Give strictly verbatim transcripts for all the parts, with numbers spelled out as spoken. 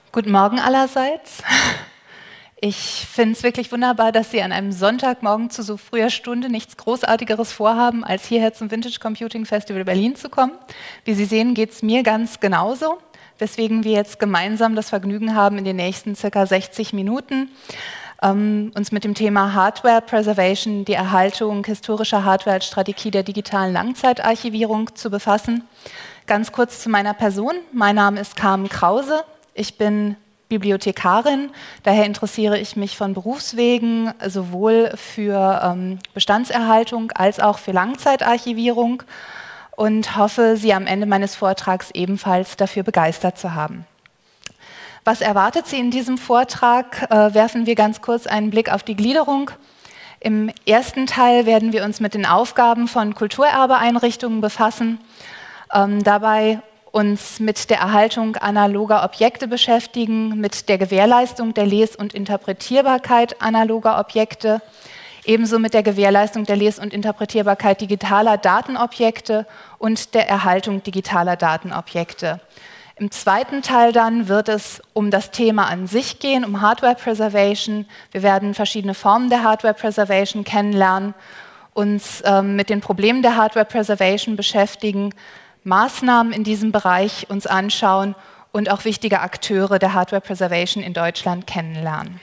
Guten Morgen allerseits. Ich finde es wirklich wunderbar, dass Sie an einem Sonntagmorgen zu so früher Stunde nichts Großartigeres vorhaben, als hierher zum Vintage Computing Festival Berlin zu kommen. Wie Sie sehen, geht es mir ganz genauso, weswegen wir jetzt gemeinsam das Vergnügen haben, in den nächsten circa sechzig Minuten ähm, uns mit dem Thema Hardware Preservation, die Erhaltung historischer Hardware als Strategie der digitalen Langzeitarchivierung zu befassen. Ganz kurz zu meiner Person. Mein Name ist Carmen Krause. Ich bin Bibliothekarin, daher interessiere ich mich von Berufswegen sowohl für ähm, Bestandserhaltung als auch für Langzeitarchivierung und hoffe, Sie am Ende meines Vortrags ebenfalls dafür begeistert zu haben. Was erwartet Sie in diesem Vortrag? Äh, werfen wir ganz kurz einen Blick auf die Gliederung. Im ersten Teil werden wir uns mit den Aufgaben von Kulturerbeeinrichtungen befassen, ähm, dabei uns mit der Erhaltung analoger Objekte beschäftigen, mit der Gewährleistung der Les- und Interpretierbarkeit analoger Objekte, ebenso mit der Gewährleistung der Les- und Interpretierbarkeit digitaler Datenobjekte und der Erhaltung digitaler Datenobjekte. Im zweiten Teil dann wird es um das Thema an sich gehen, um Hardware Preservation. Wir werden verschiedene Formen der Hardware Preservation kennenlernen, uns ähm, mit den Problemen der Hardware Preservation beschäftigen, Maßnahmen in diesem Bereich uns anschauen und auch wichtige Akteure der Hardware Preservation in Deutschland kennenlernen.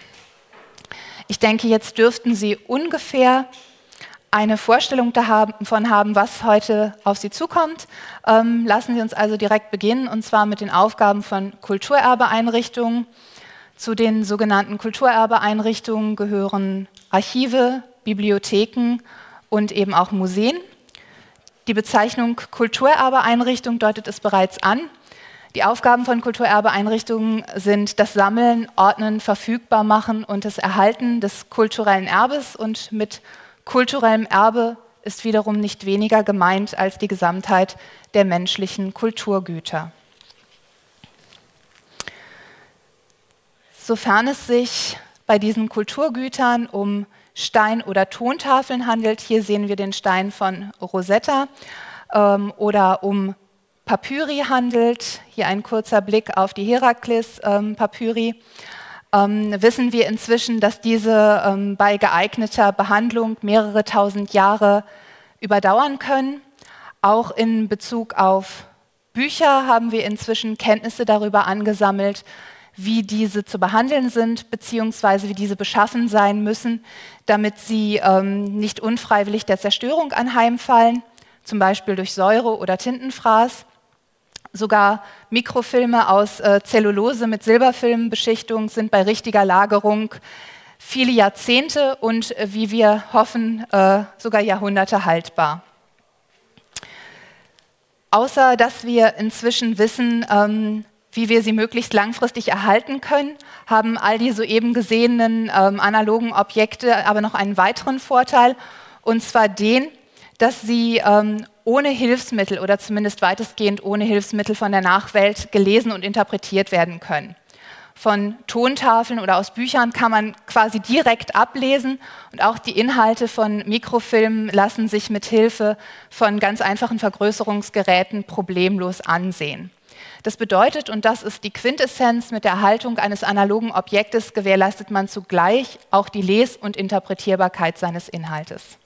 Ich denke, jetzt dürften Sie ungefähr eine Vorstellung davon haben, was heute auf Sie zukommt. Ähm, lassen Sie uns also direkt beginnen, und zwar mit den Aufgaben von Kulturerbeeinrichtungen. Zu den sogenannten Kulturerbeeinrichtungen gehören Archive, Bibliotheken und eben auch Museen. Die Bezeichnung Kulturerbeeinrichtung deutet es bereits an. Die Aufgaben von Kulturerbeeinrichtungen sind das Sammeln, Ordnen, Verfügbarmachen und das Erhalten des kulturellen Erbes. Und mit kulturellem Erbe ist wiederum nicht weniger gemeint als die Gesamtheit der menschlichen Kulturgüter. Sofern es sich bei diesen Kulturgütern um Stein- oder Tontafeln handelt, hier sehen wir den Stein von Rosetta, ähm, oder um Papyri handelt, hier ein kurzer Blick auf die Heraklis-Papyri, ähm, ähm, wissen wir inzwischen, dass diese ähm, bei geeigneter Behandlung mehrere tausend Jahre überdauern können. Auch in Bezug auf Bücher haben wir inzwischen Kenntnisse darüber angesammelt, wie diese zu behandeln sind, beziehungsweise wie diese beschaffen sein müssen, damit sie ähm, nicht unfreiwillig der Zerstörung anheimfallen, zum Beispiel durch Säure oder Tintenfraß. Sogar Mikrofilme aus äh, Zellulose mit Silberfilmbeschichtung sind bei richtiger Lagerung viele Jahrzehnte und, äh, wie wir hoffen, äh, sogar Jahrhunderte haltbar. Außer dass wir inzwischen wissen, ähm, wie wir sie möglichst langfristig erhalten können, haben all die soeben gesehenen ähm, analogen Objekte aber noch einen weiteren Vorteil, und zwar den, dass sie ähm, ohne Hilfsmittel oder zumindest weitestgehend ohne Hilfsmittel von der Nachwelt gelesen und interpretiert werden können. Von Tontafeln oder aus Büchern kann man quasi direkt ablesen, und auch die Inhalte von Mikrofilmen lassen sich mit Hilfe von ganz einfachen Vergrößerungsgeräten problemlos ansehen. Das bedeutet, und das ist die Quintessenz, mit der Erhaltung eines analogen Objektes gewährleistet man zugleich auch die Les- und Interpretierbarkeit seines Inhaltes.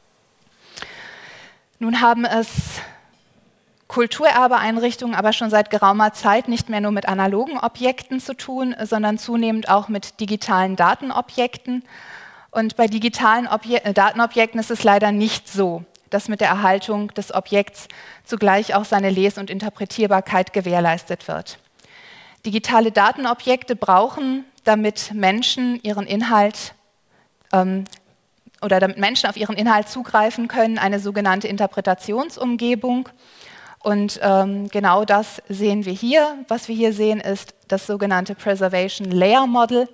Nun haben es Kulturerbeeinrichtungen aber schon seit geraumer Zeit nicht mehr nur mit analogen Objekten zu tun, sondern zunehmend auch mit digitalen Datenobjekten. Und bei digitalen Obje- Datenobjekten ist es leider nicht so, dass mit der Erhaltung des Objekts zugleich auch seine Les- und Interpretierbarkeit gewährleistet wird. Digitale Datenobjekte brauchen, damit Menschen ihren Inhalt ähm, oder damit Menschen auf ihren Inhalt zugreifen können, eine sogenannte Interpretationsumgebung. Und ähm, genau das sehen wir hier. Was wir hier sehen, ist das sogenannte Preservation Layer Model,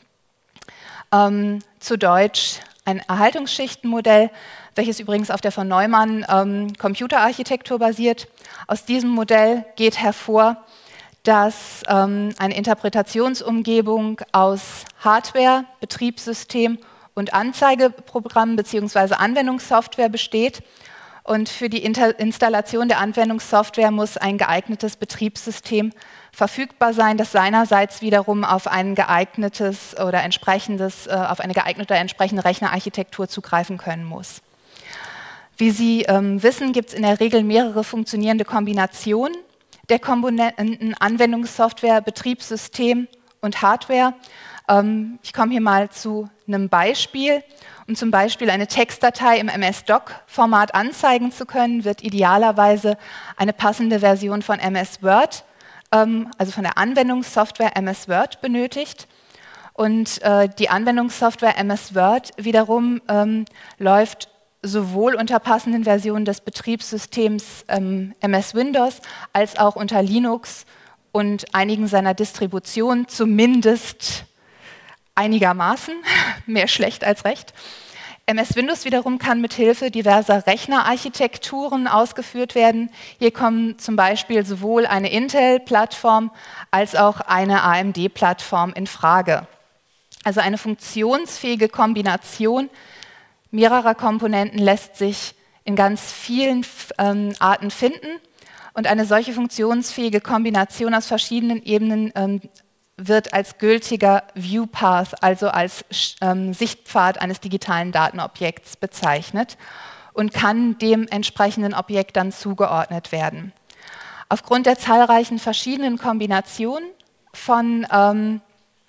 ähm, zu Deutsch ein Erhaltungsschichtenmodell, welches übrigens auf der von Neumann ähm, Computerarchitektur basiert. Aus diesem Modell geht hervor, dass ähm, eine Interpretationsumgebung aus Hardware, Betriebssystem und Anzeigeprogramm bzw. Anwendungssoftware besteht. Und für die Inter- Installation der Anwendungssoftware muss ein geeignetes Betriebssystem verfügbar sein, das seinerseits wiederum auf ein geeignetes oder entsprechendes, äh, auf eine geeignete oder entsprechende Rechnerarchitektur zugreifen können muss. Wie Sie ähm, wissen, gibt es in der Regel mehrere funktionierende Kombinationen der Komponenten Anwendungssoftware, Betriebssystem und Hardware. Ähm, ich komme hier mal zu einem Beispiel. Um zum Beispiel eine Textdatei im M S-Doc-Format anzeigen zu können, wird idealerweise eine passende Version von M S Word, ähm, also von der Anwendungssoftware M S Word benötigt. Und äh, die Anwendungssoftware M S Word wiederum ähm, läuft sowohl unter passenden Versionen des Betriebssystems ähm, M S Windows als auch unter Linux und einigen seiner Distributionen, zumindest einigermaßen, mehr schlecht als recht. M S Windows wiederum kann mit Hilfe diverser Rechnerarchitekturen ausgeführt werden. Hier kommen zum Beispiel sowohl eine Intel-Plattform als auch eine A M D-Plattform in Frage. Also eine funktionsfähige Kombination mehrerer Komponenten lässt sich in ganz vielen ähm, Arten finden und eine solche funktionsfähige Kombination aus verschiedenen Ebenen ähm, wird als gültiger Viewpath, also als ähm, Sichtpfad eines digitalen Datenobjekts bezeichnet und kann dem entsprechenden Objekt dann zugeordnet werden. Aufgrund der zahlreichen verschiedenen Kombinationen von ähm,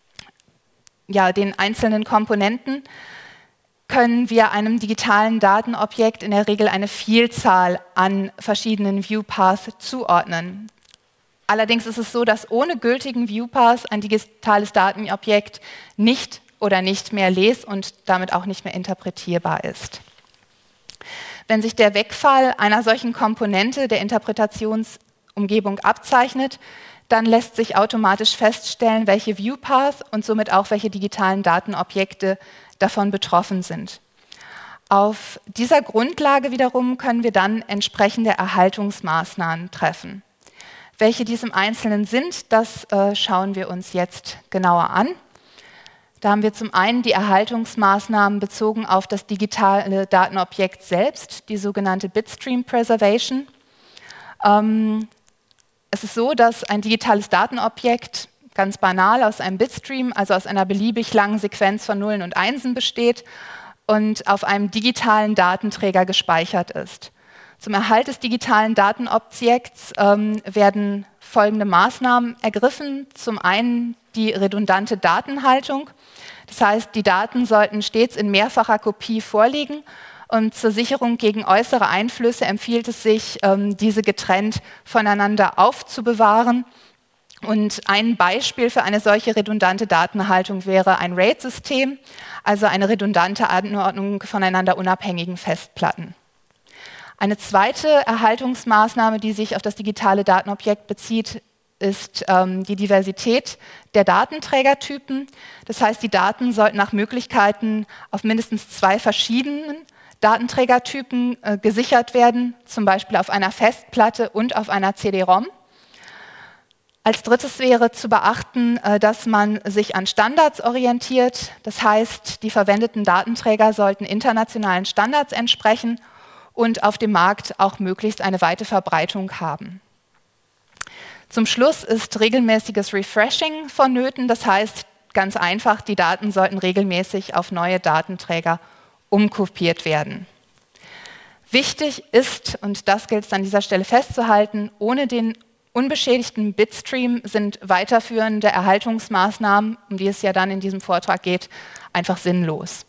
ja, den einzelnen Komponenten können wir einem digitalen Datenobjekt in der Regel eine Vielzahl an verschiedenen Viewpaths zuordnen. Allerdings ist es so, dass ohne gültigen Viewpath ein digitales Datenobjekt nicht oder nicht mehr les- und damit auch nicht mehr interpretierbar ist. Wenn sich der Wegfall einer solchen Komponente der Interpretationsumgebung abzeichnet, dann lässt sich automatisch feststellen, welche Viewpath und somit auch welche digitalen Datenobjekte davon betroffen sind. Auf dieser Grundlage wiederum können wir dann entsprechende Erhaltungsmaßnahmen treffen. Welche dies im Einzelnen sind, das äh, schauen wir uns jetzt genauer an. Da haben wir zum einen die Erhaltungsmaßnahmen bezogen auf das digitale Datenobjekt selbst, die sogenannte Bitstream Preservation. Ähm, es ist so, dass ein digitales Datenobjekt ganz banal aus einem Bitstream, also aus einer beliebig langen Sequenz von Nullen und Einsen besteht und auf einem digitalen Datenträger gespeichert ist. Zum Erhalt des digitalen Datenobjekts ähm, werden folgende Maßnahmen ergriffen. Zum einen die redundante Datenhaltung. Das heißt, die Daten sollten stets in mehrfacher Kopie vorliegen und zur Sicherung gegen äußere Einflüsse empfiehlt es sich, ähm, diese getrennt voneinander aufzubewahren. Und ein Beispiel für eine solche redundante Datenhaltung wäre ein RAID-System, also eine redundante Anordnung voneinander unabhängigen Festplatten. Eine zweite Erhaltungsmaßnahme, die sich auf das digitale Datenobjekt bezieht, ist ähm, die Diversität der Datenträgertypen. Das heißt, die Daten sollten nach Möglichkeiten auf mindestens zwei verschiedenen Datenträgertypen äh, gesichert werden, zum Beispiel auf einer Festplatte und auf einer C D-ROM. Als drittes wäre zu beachten, dass man sich an Standards orientiert. Das heißt, die verwendeten Datenträger sollten internationalen Standards entsprechen und auf dem Markt auch möglichst eine weite Verbreitung haben. Zum Schluss ist regelmäßiges Refreshing vonnöten. Das heißt, ganz einfach, die Daten sollten regelmäßig auf neue Datenträger umkopiert werden. Wichtig ist, und das gilt es an dieser Stelle festzuhalten, ohne den unbeschädigten Bitstream sind weiterführende Erhaltungsmaßnahmen, um die es ja dann in diesem Vortrag geht, einfach sinnlos.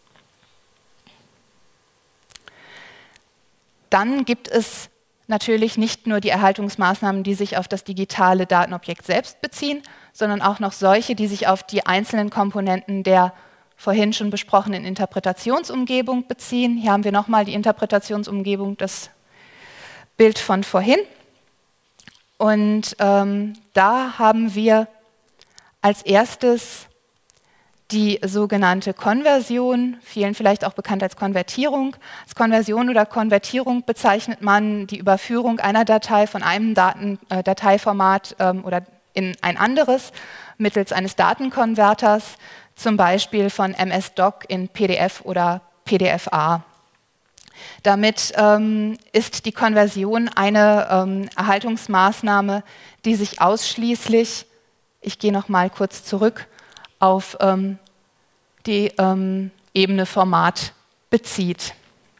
Dann gibt es natürlich nicht nur die Erhaltungsmaßnahmen, die sich auf das digitale Datenobjekt selbst beziehen, sondern auch noch solche, die sich auf die einzelnen Komponenten der vorhin schon besprochenen Interpretationsumgebung beziehen. Hier haben wir nochmal die Interpretationsumgebung, das Bild von vorhin. Und ähm, da haben wir als erstes die sogenannte Konversion, vielen vielleicht auch bekannt als Konvertierung. Als Konversion oder Konvertierung bezeichnet man die Überführung einer Datei von einem Daten, äh, Dateiformat ähm, oder in ein anderes mittels eines Datenkonverters, zum Beispiel von M S-Doc in P D F oder P D F A. Damit ähm, ist die Konversion eine ähm, Erhaltungsmaßnahme, die sich ausschließlich, ich gehe noch mal kurz zurück, auf ähm, die ähm, Ebene Format bezieht.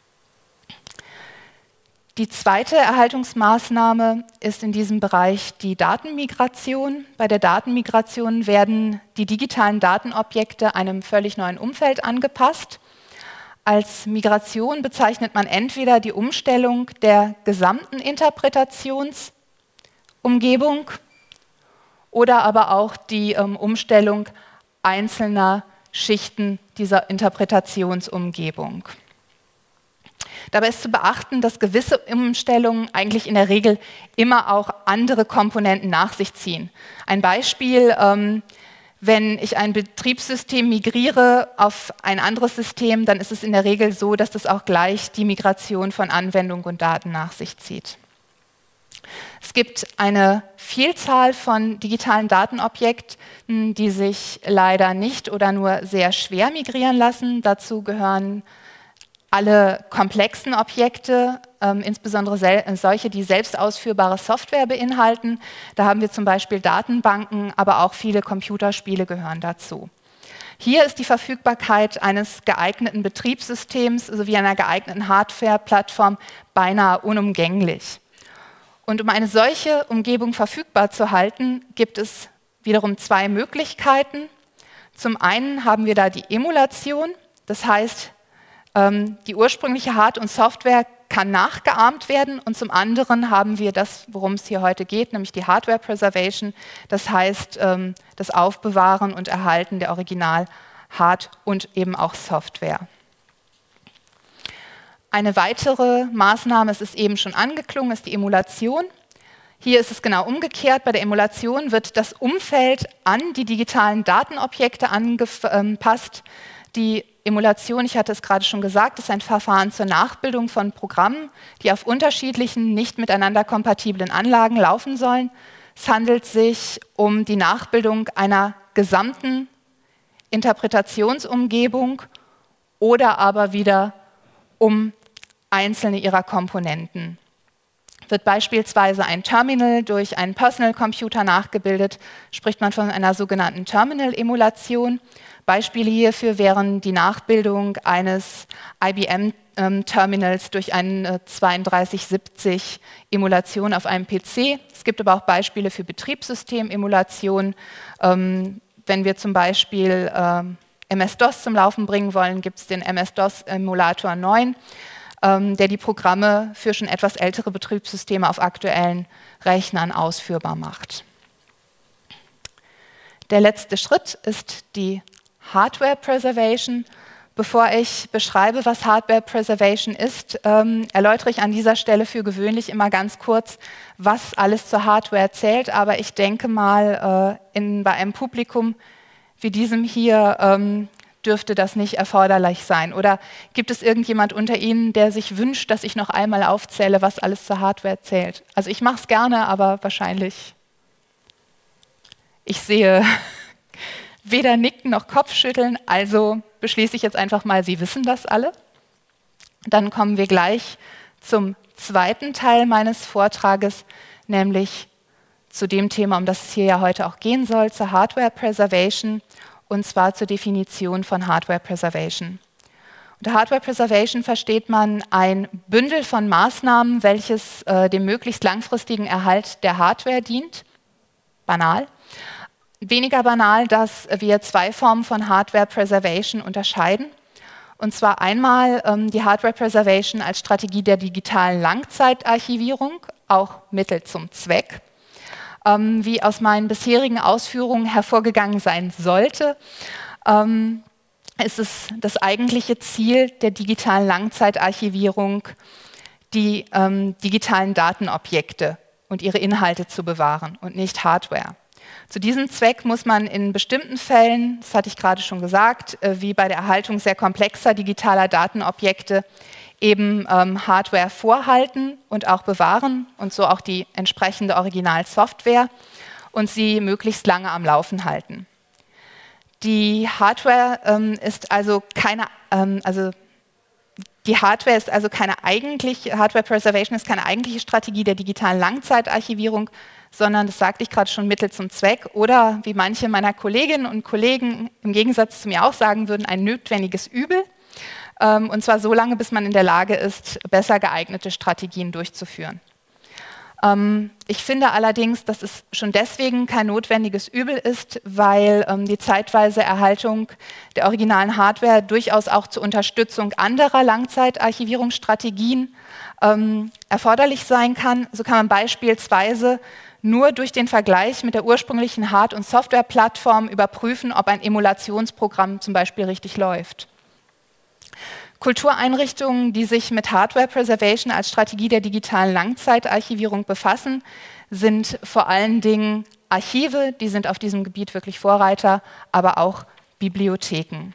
Die zweite Erhaltungsmaßnahme ist in diesem Bereich die Datenmigration. Bei der Datenmigration werden die digitalen Datenobjekte einem völlig neuen Umfeld angepasst. Als Migration bezeichnet man entweder die Umstellung der gesamten Interpretationsumgebung oder aber auch die ähm, Umstellung einzelner Schichten dieser Interpretationsumgebung. Dabei ist zu beachten, dass gewisse Umstellungen eigentlich in der Regel immer auch andere Komponenten nach sich ziehen. Ein Beispiel, ähm, wenn ich ein Betriebssystem migriere auf ein anderes System, dann ist es in der Regel so, dass das auch gleich die Migration von Anwendung und Daten nach sich zieht. Es gibt eine Vielzahl von digitalen Datenobjekten, die sich leider nicht oder nur sehr schwer migrieren lassen. Dazu gehören alle komplexen Objekte, ähm, insbesondere solche, die selbst ausführbare Software beinhalten. Da haben wir zum Beispiel Datenbanken, aber auch viele Computerspiele gehören dazu. Hier ist die Verfügbarkeit eines geeigneten Betriebssystems sowie einer geeigneten Hardware-Plattform beinahe unumgänglich. Und um eine solche Umgebung verfügbar zu halten, gibt es wiederum zwei Möglichkeiten. Zum einen haben wir da die Emulation, das heißt, die ursprüngliche Hard- und Software kann nachgeahmt werden und zum anderen haben wir das, worum es hier heute geht, nämlich die Hardware Preservation, das heißt das Aufbewahren und Erhalten der Original-Hard- und eben auch Software. Eine weitere Maßnahme, es ist eben schon angeklungen, ist die Emulation. Hier ist es genau umgekehrt. Bei der Emulation wird das Umfeld an die digitalen Datenobjekte angepasst. Die Emulation, ich hatte es gerade schon gesagt, ist ein Verfahren zur Nachbildung von Programmen, die auf unterschiedlichen, nicht miteinander kompatiblen Anlagen laufen sollen. Es handelt sich um die Nachbildung einer gesamten Interpretationsumgebung oder aber wieder um einzelne ihrer Komponenten. Wird beispielsweise ein Terminal durch einen Personal Computer nachgebildet, spricht man von einer sogenannten Terminal-Emulation. Beispiele hierfür wären die Nachbildung eines I B M-Terminals ähm, durch eine zweiunddreißig siebzig Emulation auf einem P C. Es gibt aber auch Beispiele für Betriebssystem-Emulation. Ähm, wenn wir zum Beispiel ähm, M S-DOS zum Laufen bringen wollen, gibt es den M S-DOS-Emulator neun, ähm, der die Programme für schon etwas ältere Betriebssysteme auf aktuellen Rechnern ausführbar macht. Der letzte Schritt ist die Hardware Preservation. Bevor ich beschreibe, was Hardware Preservation ist, ähm, erläutere ich an dieser Stelle für gewöhnlich immer ganz kurz, was alles zur Hardware zählt. Aber ich denke mal, äh, in, bei einem Publikum wie diesem hier ähm, dürfte das nicht erforderlich sein. Oder gibt es irgendjemand unter Ihnen, der sich wünscht, dass ich noch einmal aufzähle, was alles zur Hardware zählt? Also ich mache es gerne, aber wahrscheinlich, ich sehe weder Nicken noch Kopfschütteln, also beschließe ich jetzt einfach mal, Sie wissen das alle. Dann kommen wir gleich zum zweiten Teil meines Vortrages, nämlich zu dem Thema, um das es hier ja heute auch gehen soll, zur Hardware Preservation, und zwar zur Definition von Hardware Preservation. Unter Hardware Preservation versteht man ein Bündel von Maßnahmen, welches äh, dem möglichst langfristigen Erhalt der Hardware dient. Banal. Weniger banal, dass wir zwei Formen von Hardware Preservation unterscheiden. Und zwar einmal ähm, die Hardware Preservation als Strategie der digitalen Langzeitarchivierung, auch Mittel zum Zweck. Ähm, wie aus meinen bisherigen Ausführungen hervorgegangen sein sollte, ähm, ist es das eigentliche Ziel der digitalen Langzeitarchivierung, die ähm, digitalen Datenobjekte und ihre Inhalte zu bewahren und nicht Hardware. Zu diesem Zweck muss man in bestimmten Fällen, das hatte ich gerade schon gesagt, wie bei der Erhaltung sehr komplexer digitaler Datenobjekte, eben ähm, Hardware vorhalten und auch bewahren und so auch die entsprechende Originalsoftware und sie möglichst lange am Laufen halten. Die Hardware ähm, ist also keine, ähm, also Die Hardware ist also keine eigentliche, Hardware Preservation ist keine eigentliche Strategie der digitalen Langzeitarchivierung, sondern, das sagte ich gerade schon, Mittel zum Zweck oder, wie manche meiner Kolleginnen und Kollegen im Gegensatz zu mir auch sagen würden, ein notwendiges Übel. Und zwar so lange, bis man in der Lage ist, besser geeignete Strategien durchzuführen. Ich finde allerdings, dass es schon deswegen kein notwendiges Übel ist, weil die zeitweise Erhaltung der originalen Hardware durchaus auch zur Unterstützung anderer Langzeitarchivierungsstrategien erforderlich sein kann. So kann man beispielsweise nur durch den Vergleich mit der ursprünglichen Hard- und Softwareplattform überprüfen, ob ein Emulationsprogramm zum Beispiel richtig läuft. Kultureinrichtungen, die sich mit Hardware Preservation als Strategie der digitalen Langzeitarchivierung befassen, sind vor allen Dingen Archive, die sind auf diesem Gebiet wirklich Vorreiter, aber auch Bibliotheken.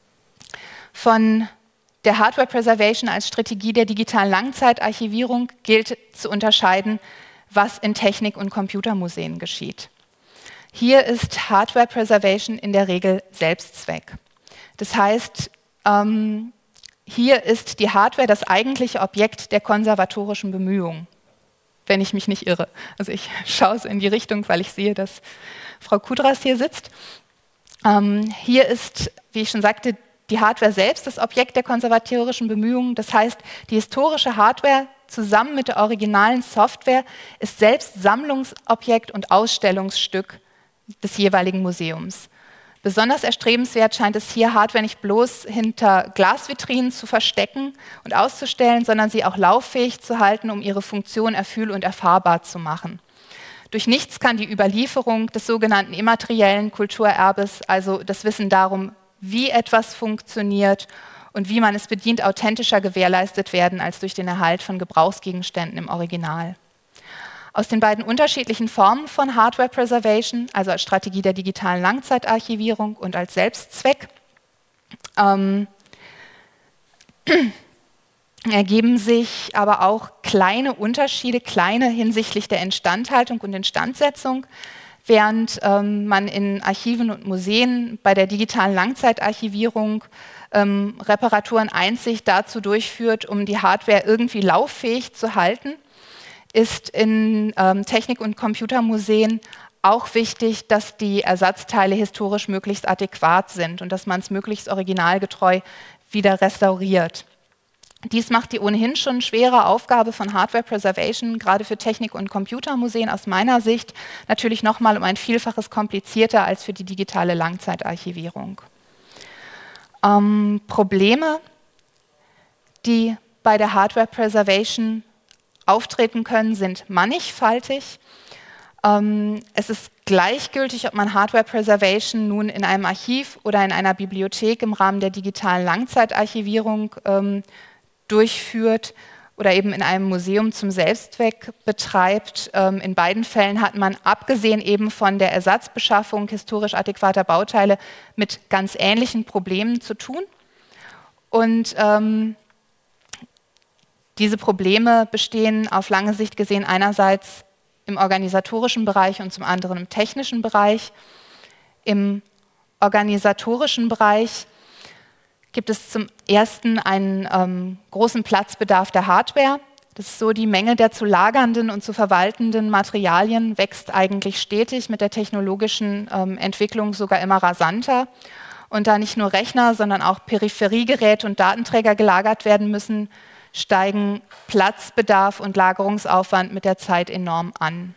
Von der Hardware Preservation als Strategie der digitalen Langzeitarchivierung gilt zu unterscheiden, was in Technik- und Computermuseen geschieht. Hier ist Hardware Preservation in der Regel Selbstzweck. Das heißt, ähm, hier ist die Hardware das eigentliche Objekt der konservatorischen Bemühungen, wenn ich mich nicht irre. Also ich schaue so in die Richtung, weil ich sehe, dass Frau Kudras hier sitzt. Ähm, hier ist, wie ich schon sagte, die Hardware selbst das Objekt der konservatorischen Bemühungen. Das heißt, die historische Hardware zusammen mit der originalen Software ist selbst Sammlungsobjekt und Ausstellungsstück des jeweiligen Museums. Besonders erstrebenswert scheint es hier, Hardware nicht bloß hinter Glasvitrinen zu verstecken und auszustellen, sondern sie auch lauffähig zu halten, um ihre Funktion erfühl- und erfahrbar zu machen. Durch nichts kann die Überlieferung des sogenannten immateriellen Kulturerbes, also das Wissen darum, wie etwas funktioniert und wie man es bedient, authentischer gewährleistet werden als durch den Erhalt von Gebrauchsgegenständen im Original. Aus den beiden unterschiedlichen Formen von Hardware Preservation, also als Strategie der digitalen Langzeitarchivierung und als Selbstzweck, ähm, ergeben sich aber auch kleine Unterschiede, kleine hinsichtlich der Instandhaltung und Instandsetzung, während ähm, man in Archiven und Museen bei der digitalen Langzeitarchivierung ähm, Reparaturen einzig dazu durchführt, um die Hardware irgendwie lauffähig zu halten, ist in ähm, Technik- und Computermuseen auch wichtig, dass die Ersatzteile historisch möglichst adäquat sind und dass man es möglichst originalgetreu wieder restauriert. Dies macht die ohnehin schon schwere Aufgabe von Hardware Preservation, gerade für Technik- und Computermuseen aus meiner Sicht, natürlich nochmal um ein Vielfaches komplizierter als für die digitale Langzeitarchivierung. Ähm, Probleme, die bei der Hardware Preservation auftreten können, sind mannigfaltig. Ähm, es ist gleichgültig, ob man Hardware Preservation nun in einem Archiv oder in einer Bibliothek im Rahmen der digitalen Langzeitarchivierung ähm, durchführt oder eben in einem Museum zum Selbstzweck betreibt. Ähm, in beiden Fällen hat man, abgesehen eben von der Ersatzbeschaffung historisch adäquater Bauteile, mit ganz ähnlichen Problemen zu tun. Und ähm, diese Probleme bestehen auf lange Sicht gesehen einerseits im organisatorischen Bereich und zum anderen im technischen Bereich. Im organisatorischen Bereich gibt es zum ersten einen ähm, großen Platzbedarf der Hardware. Das ist so, die Menge der zu lagernden und zu verwaltenden Materialien wächst eigentlich stetig, mit der technologischen ähm, Entwicklung sogar immer rasanter. Und da nicht nur Rechner, sondern auch Peripheriegeräte und Datenträger gelagert werden müssen, steigen Platzbedarf und Lagerungsaufwand mit der Zeit enorm an.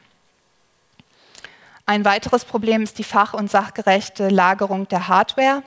Ein weiteres Problem ist die fach- und sachgerechte Lagerung der Hardware.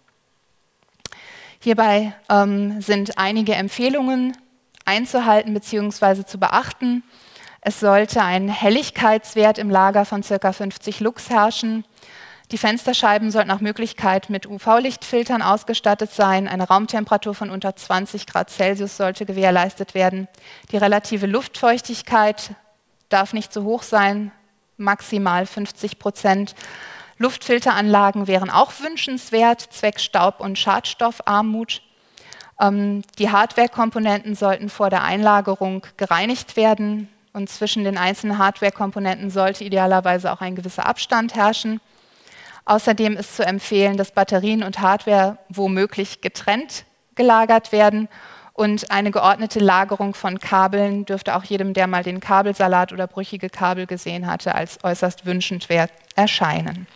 Hierbei ähm, sind einige Empfehlungen einzuhalten bzw. zu beachten. Es sollte ein Helligkeitswert im Lager von ca. fünfzig Lux herrschen. Die Fensterscheiben sollten nach Möglichkeit mit U V-Lichtfiltern ausgestattet sein. Eine Raumtemperatur von unter zwanzig Grad Celsius sollte gewährleistet werden. Die relative Luftfeuchtigkeit darf nicht zu hoch sein, maximal fünfzig Prozent. Luftfilteranlagen wären auch wünschenswert, zwecks Staub- und Schadstoffarmut. Ähm, die Hardware-Komponenten sollten vor der Einlagerung gereinigt werden und zwischen den einzelnen Hardware-Komponenten sollte idealerweise auch ein gewisser Abstand herrschen. Außerdem ist zu empfehlen, dass Batterien und Hardware womöglich getrennt gelagert werden Und eine geordnete Lagerung von Kabeln dürfte auch jedem, der mal den Kabelsalat oder brüchige Kabel gesehen hatte, als äußerst wünschenswert erscheinen.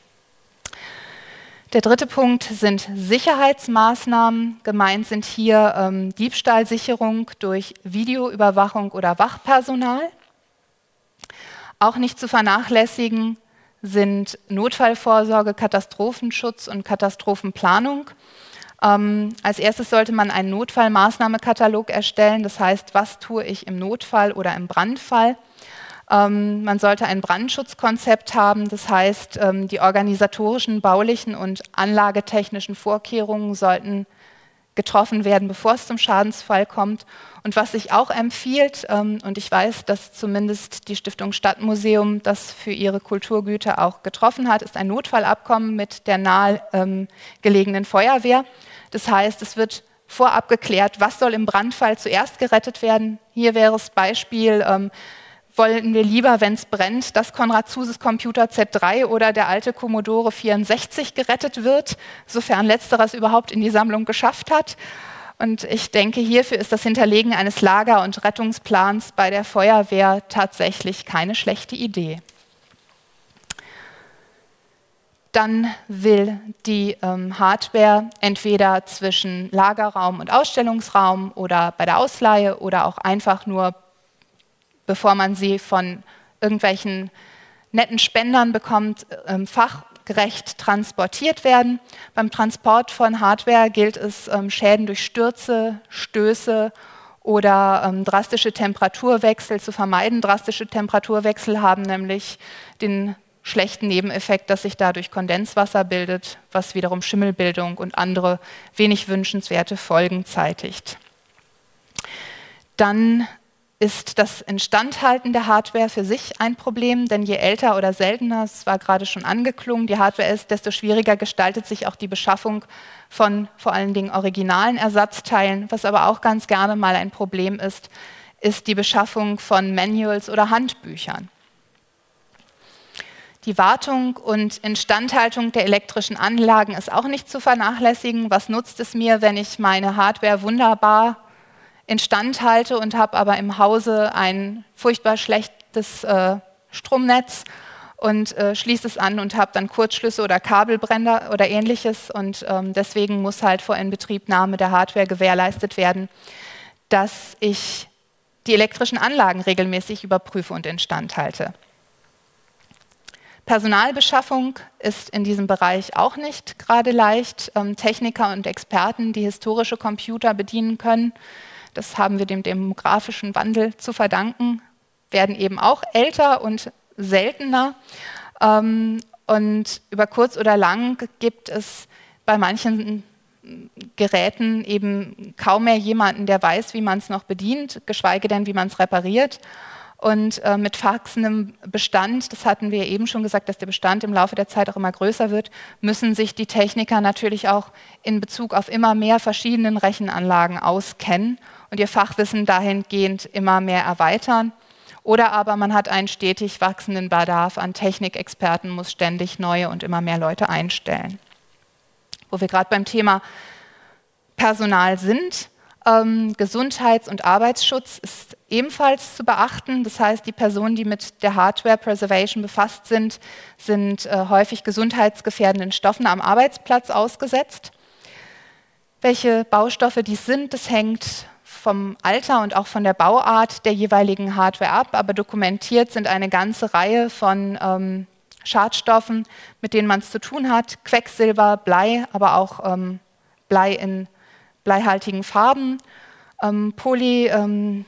Der dritte Punkt sind Sicherheitsmaßnahmen. Gemeint sind hier ähm, Diebstahlsicherung durch Videoüberwachung oder Wachpersonal. Auch nicht zu vernachlässigen sind Notfallvorsorge, Katastrophenschutz und Katastrophenplanung. Ähm, als erstes sollte man einen Notfallmaßnahmekatalog erstellen, das heißt, was tue ich im Notfall oder im Brandfall. Ähm, man sollte ein Brandschutzkonzept haben, das heißt, ähm, die organisatorischen, baulichen und anlagetechnischen Vorkehrungen sollten getroffen werden, bevor es zum Schadensfall kommt. Und was sich auch empfiehlt, ähm, und ich weiß, dass zumindest die Stiftung Stadtmuseum das für ihre Kulturgüter auch getroffen hat, ist ein Notfallabkommen mit der nahe ähm, gelegenen Feuerwehr. Das heißt, es wird vorab geklärt, was soll im Brandfall zuerst gerettet werden. Hier wäre das Beispiel, ähm, wollen wir lieber, wenn es brennt, dass Konrad Zuses Computer Z drei oder der alte Commodore vierundsechzig gerettet wird, sofern letzteres überhaupt in die Sammlung geschafft hat. Und ich denke, hierfür ist das Hinterlegen eines Lager- und Rettungsplans bei der Feuerwehr tatsächlich keine schlechte Idee. Dann will die ähm, Hardware entweder zwischen Lagerraum und Ausstellungsraum oder bei der Ausleihe oder auch einfach nur, bevor man sie von irgendwelchen netten Spendern bekommt, ähm, fachgerecht transportiert werden. Beim Transport von Hardware gilt es, ähm, Schäden durch Stürze, Stöße oder ähm, drastische Temperaturwechsel zu vermeiden. Drastische Temperaturwechsel haben nämlich den schlechten Nebeneffekt, dass sich dadurch Kondenswasser bildet, was wiederum Schimmelbildung und andere wenig wünschenswerte Folgen zeitigt. Dann ist das Instandhalten der Hardware für sich ein Problem, denn je älter oder seltener, es war gerade schon angeklungen, die Hardware ist, desto schwieriger gestaltet sich auch die Beschaffung von vor allen Dingen originalen Ersatzteilen. Was aber auch ganz gerne mal ein Problem ist, ist die Beschaffung von Manuals oder Handbüchern. Die Wartung und Instandhaltung der elektrischen Anlagen ist auch nicht zu vernachlässigen. Was nutzt es mir, wenn ich meine Hardware wunderbar instand halte und habe aber im Hause ein furchtbar schlechtes äh, Stromnetz und äh, schließe es an und habe dann Kurzschlüsse oder Kabelbrenner oder ähnliches. Und ähm, deswegen muss halt vor Inbetriebnahme der Hardware gewährleistet werden, dass ich die elektrischen Anlagen regelmäßig überprüfe und instand halte. Personalbeschaffung ist in diesem Bereich auch nicht gerade leicht. Ähm, Techniker und Experten, die historische Computer bedienen können, das haben wir dem demografischen Wandel zu verdanken, werden eben auch älter und seltener. Ähm, und über kurz oder lang gibt es bei manchen Geräten eben kaum mehr jemanden, der weiß, wie man es noch bedient, geschweige denn, wie man es repariert. Und äh, mit wachsendem Bestand, das hatten wir eben schon gesagt, dass der Bestand im Laufe der Zeit auch immer größer wird, müssen sich die Techniker natürlich auch in Bezug auf immer mehr verschiedenen Rechenanlagen auskennen und ihr Fachwissen dahingehend immer mehr erweitern. Oder aber man hat einen stetig wachsenden Bedarf an Technikexperten, muss ständig neue und immer mehr Leute einstellen. Wo wir gerade beim Thema Personal sind, ähm, Gesundheits- und Arbeitsschutz ist ebenfalls zu beachten. Das heißt, die Personen, die mit der Hardware Preservation befasst sind, sind äh, häufig gesundheitsgefährdenden Stoffen am Arbeitsplatz ausgesetzt. Welche Baustoffe dies sind, das hängt vom Alter und auch von der Bauart der jeweiligen Hardware ab, aber dokumentiert sind eine ganze Reihe von ähm, Schadstoffen, mit denen man es zu tun hat. Quecksilber, Blei, aber auch ähm, Blei in bleihaltigen Farben, ähm, polychloriertem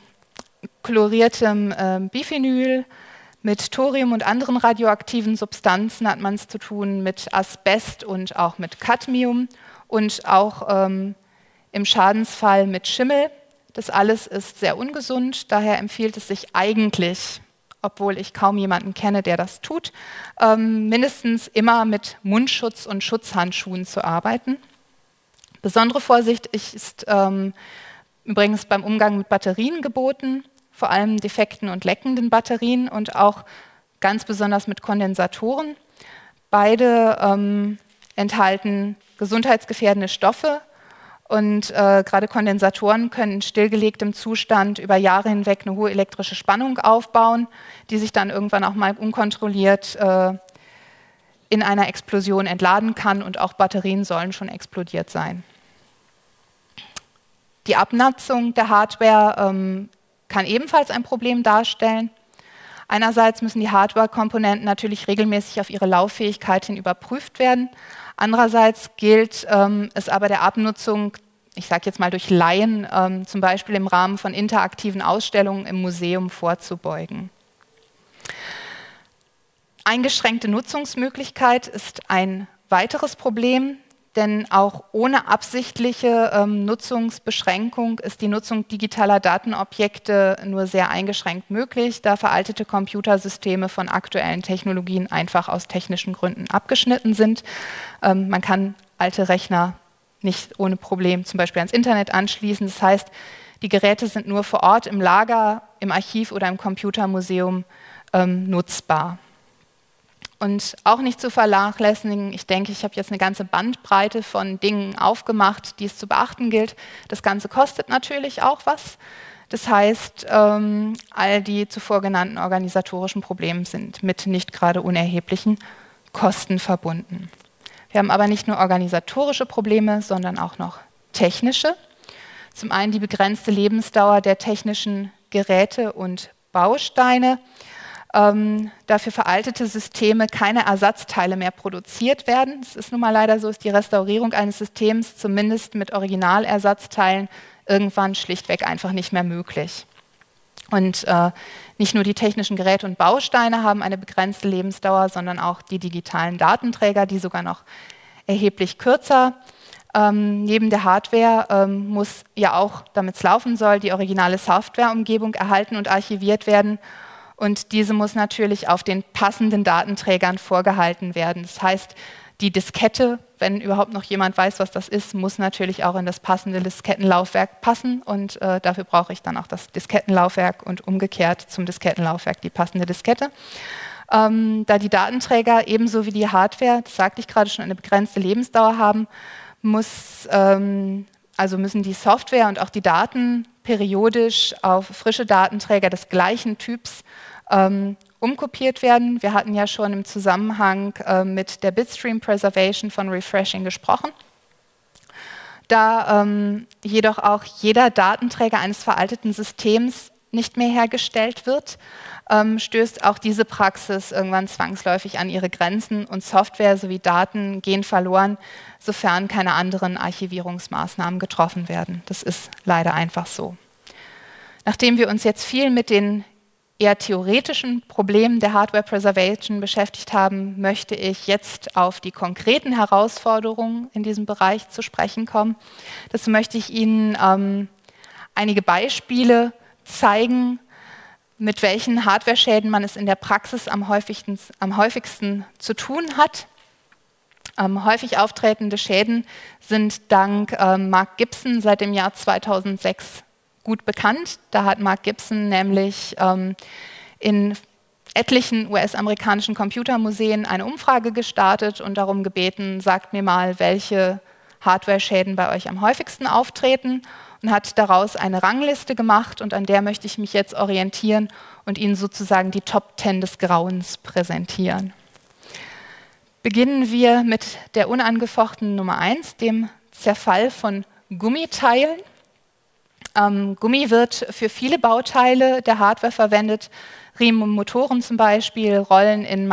ähm, ähm, Biphenyl, mit Thorium und anderen radioaktiven Substanzen hat man es zu tun, mit Asbest und auch mit Cadmium und auch ähm, im Schadensfall mit Schimmel. Das alles ist sehr ungesund, daher empfiehlt es sich eigentlich, obwohl ich kaum jemanden kenne, der das tut, ähm, mindestens immer mit Mundschutz und Schutzhandschuhen zu arbeiten. Besondere Vorsicht ist ähm, übrigens beim Umgang mit Batterien geboten, vor allem defekten und leckenden Batterien und auch ganz besonders mit Kondensatoren. Beide ähm, enthalten gesundheitsgefährdende Stoffe Und äh, gerade Kondensatoren können in stillgelegtem Zustand über Jahre hinweg eine hohe elektrische Spannung aufbauen, die sich dann irgendwann auch mal unkontrolliert äh, in einer Explosion entladen kann, und auch Batterien sollen schon explodiert sein. Die Abnutzung der Hardware ähm, kann ebenfalls ein Problem darstellen. Einerseits müssen die Hardware-Komponenten natürlich regelmäßig auf ihre Lauffähigkeit hin überprüft werden. Andererseits gilt ähm, es aber der Abnutzung, ich sage jetzt mal durch Laien, ähm, zum Beispiel im Rahmen von interaktiven Ausstellungen im Museum vorzubeugen. Eingeschränkte Nutzungsmöglichkeit ist ein weiteres Problem, denn auch ohne absichtliche ähm, Nutzungsbeschränkung ist die Nutzung digitaler Datenobjekte nur sehr eingeschränkt möglich, da veraltete Computersysteme von aktuellen Technologien einfach aus technischen Gründen abgeschnitten sind. Ähm, man kann alte Rechner nicht ohne Problem zum Beispiel ans Internet anschließen. Das heißt, die Geräte sind nur vor Ort im Lager, im Archiv oder im Computermuseum ähm, nutzbar. Und auch nicht zu vernachlässigen, ich denke, ich habe jetzt eine ganze Bandbreite von Dingen aufgemacht, die es zu beachten gilt. Das Ganze kostet natürlich auch was. Das heißt, ähm, all die zuvor genannten organisatorischen Probleme sind mit nicht gerade unerheblichen Kosten verbunden. Wir haben aber nicht nur organisatorische Probleme, sondern auch noch technische. Zum einen die begrenzte Lebensdauer der technischen Geräte und Bausteine. Ähm, dafür veraltete Systeme keine Ersatzteile mehr produziert werden. Es ist nun mal leider so, ist die Restaurierung eines Systems zumindest mit Originalersatzteilen irgendwann schlichtweg einfach nicht mehr möglich. Und äh, nicht nur die technischen Geräte und Bausteine haben eine begrenzte Lebensdauer, sondern auch die digitalen Datenträger, die sogar noch erheblich kürzer. Ähm, neben der Hardware ähm, muss ja auch, damit es laufen soll, die originale Softwareumgebung erhalten und archiviert werden. Und diese muss natürlich auf den passenden Datenträgern vorgehalten werden. Das heißt, die Diskette, wenn überhaupt noch jemand weiß, was das ist, muss natürlich auch in das passende Diskettenlaufwerk passen. Und äh, dafür brauche ich dann auch das Diskettenlaufwerk und umgekehrt zum Diskettenlaufwerk die passende Diskette. Ähm, da die Datenträger ebenso wie die Hardware, das sagte ich gerade schon, eine begrenzte Lebensdauer haben, muss, ähm, also müssen die Software und auch die Daten periodisch auf frische Datenträger des gleichen Typs ähm, umkopiert werden. Wir hatten ja schon im Zusammenhang äh, mit der Bitstream Preservation von Refreshing gesprochen. Da ähm, jedoch auch jeder Datenträger eines veralteten Systems nicht mehr hergestellt wird, ähm, stößt auch diese Praxis irgendwann zwangsläufig an ihre Grenzen und Software sowie Daten gehen verloren, sofern keine anderen Archivierungsmaßnahmen getroffen werden. Das ist leider einfach so. Nachdem wir uns jetzt viel mit den eher theoretischen Problemen der Hardware Preservation beschäftigt haben, möchte ich jetzt auf die konkreten Herausforderungen in diesem Bereich zu sprechen kommen. Dazu möchte ich Ihnen ähm, einige Beispiele zeigen, mit welchen Hardware-Schäden man es in der Praxis am häufigsten, am häufigsten zu tun hat. Ähm, häufig auftretende Schäden sind dank ähm, Mark Gibson seit dem Jahr zweitausendsechs gut bekannt. Da hat Mark Gibson nämlich ähm, in etlichen U S-amerikanischen Computermuseen eine Umfrage gestartet und darum gebeten, sagt mir mal, welche Hardware-Schäden bei euch am häufigsten auftreten, und hat daraus eine Rangliste gemacht, und an der möchte ich mich jetzt orientieren und Ihnen sozusagen die Top Ten des Grauens präsentieren. Beginnen wir mit der unangefochtenen Nummer eins, dem Zerfall von Gummiteilen. Ähm, Gummi wird für viele Bauteile der Hardware verwendet, Riemen und Motoren zum Beispiel, Rollen in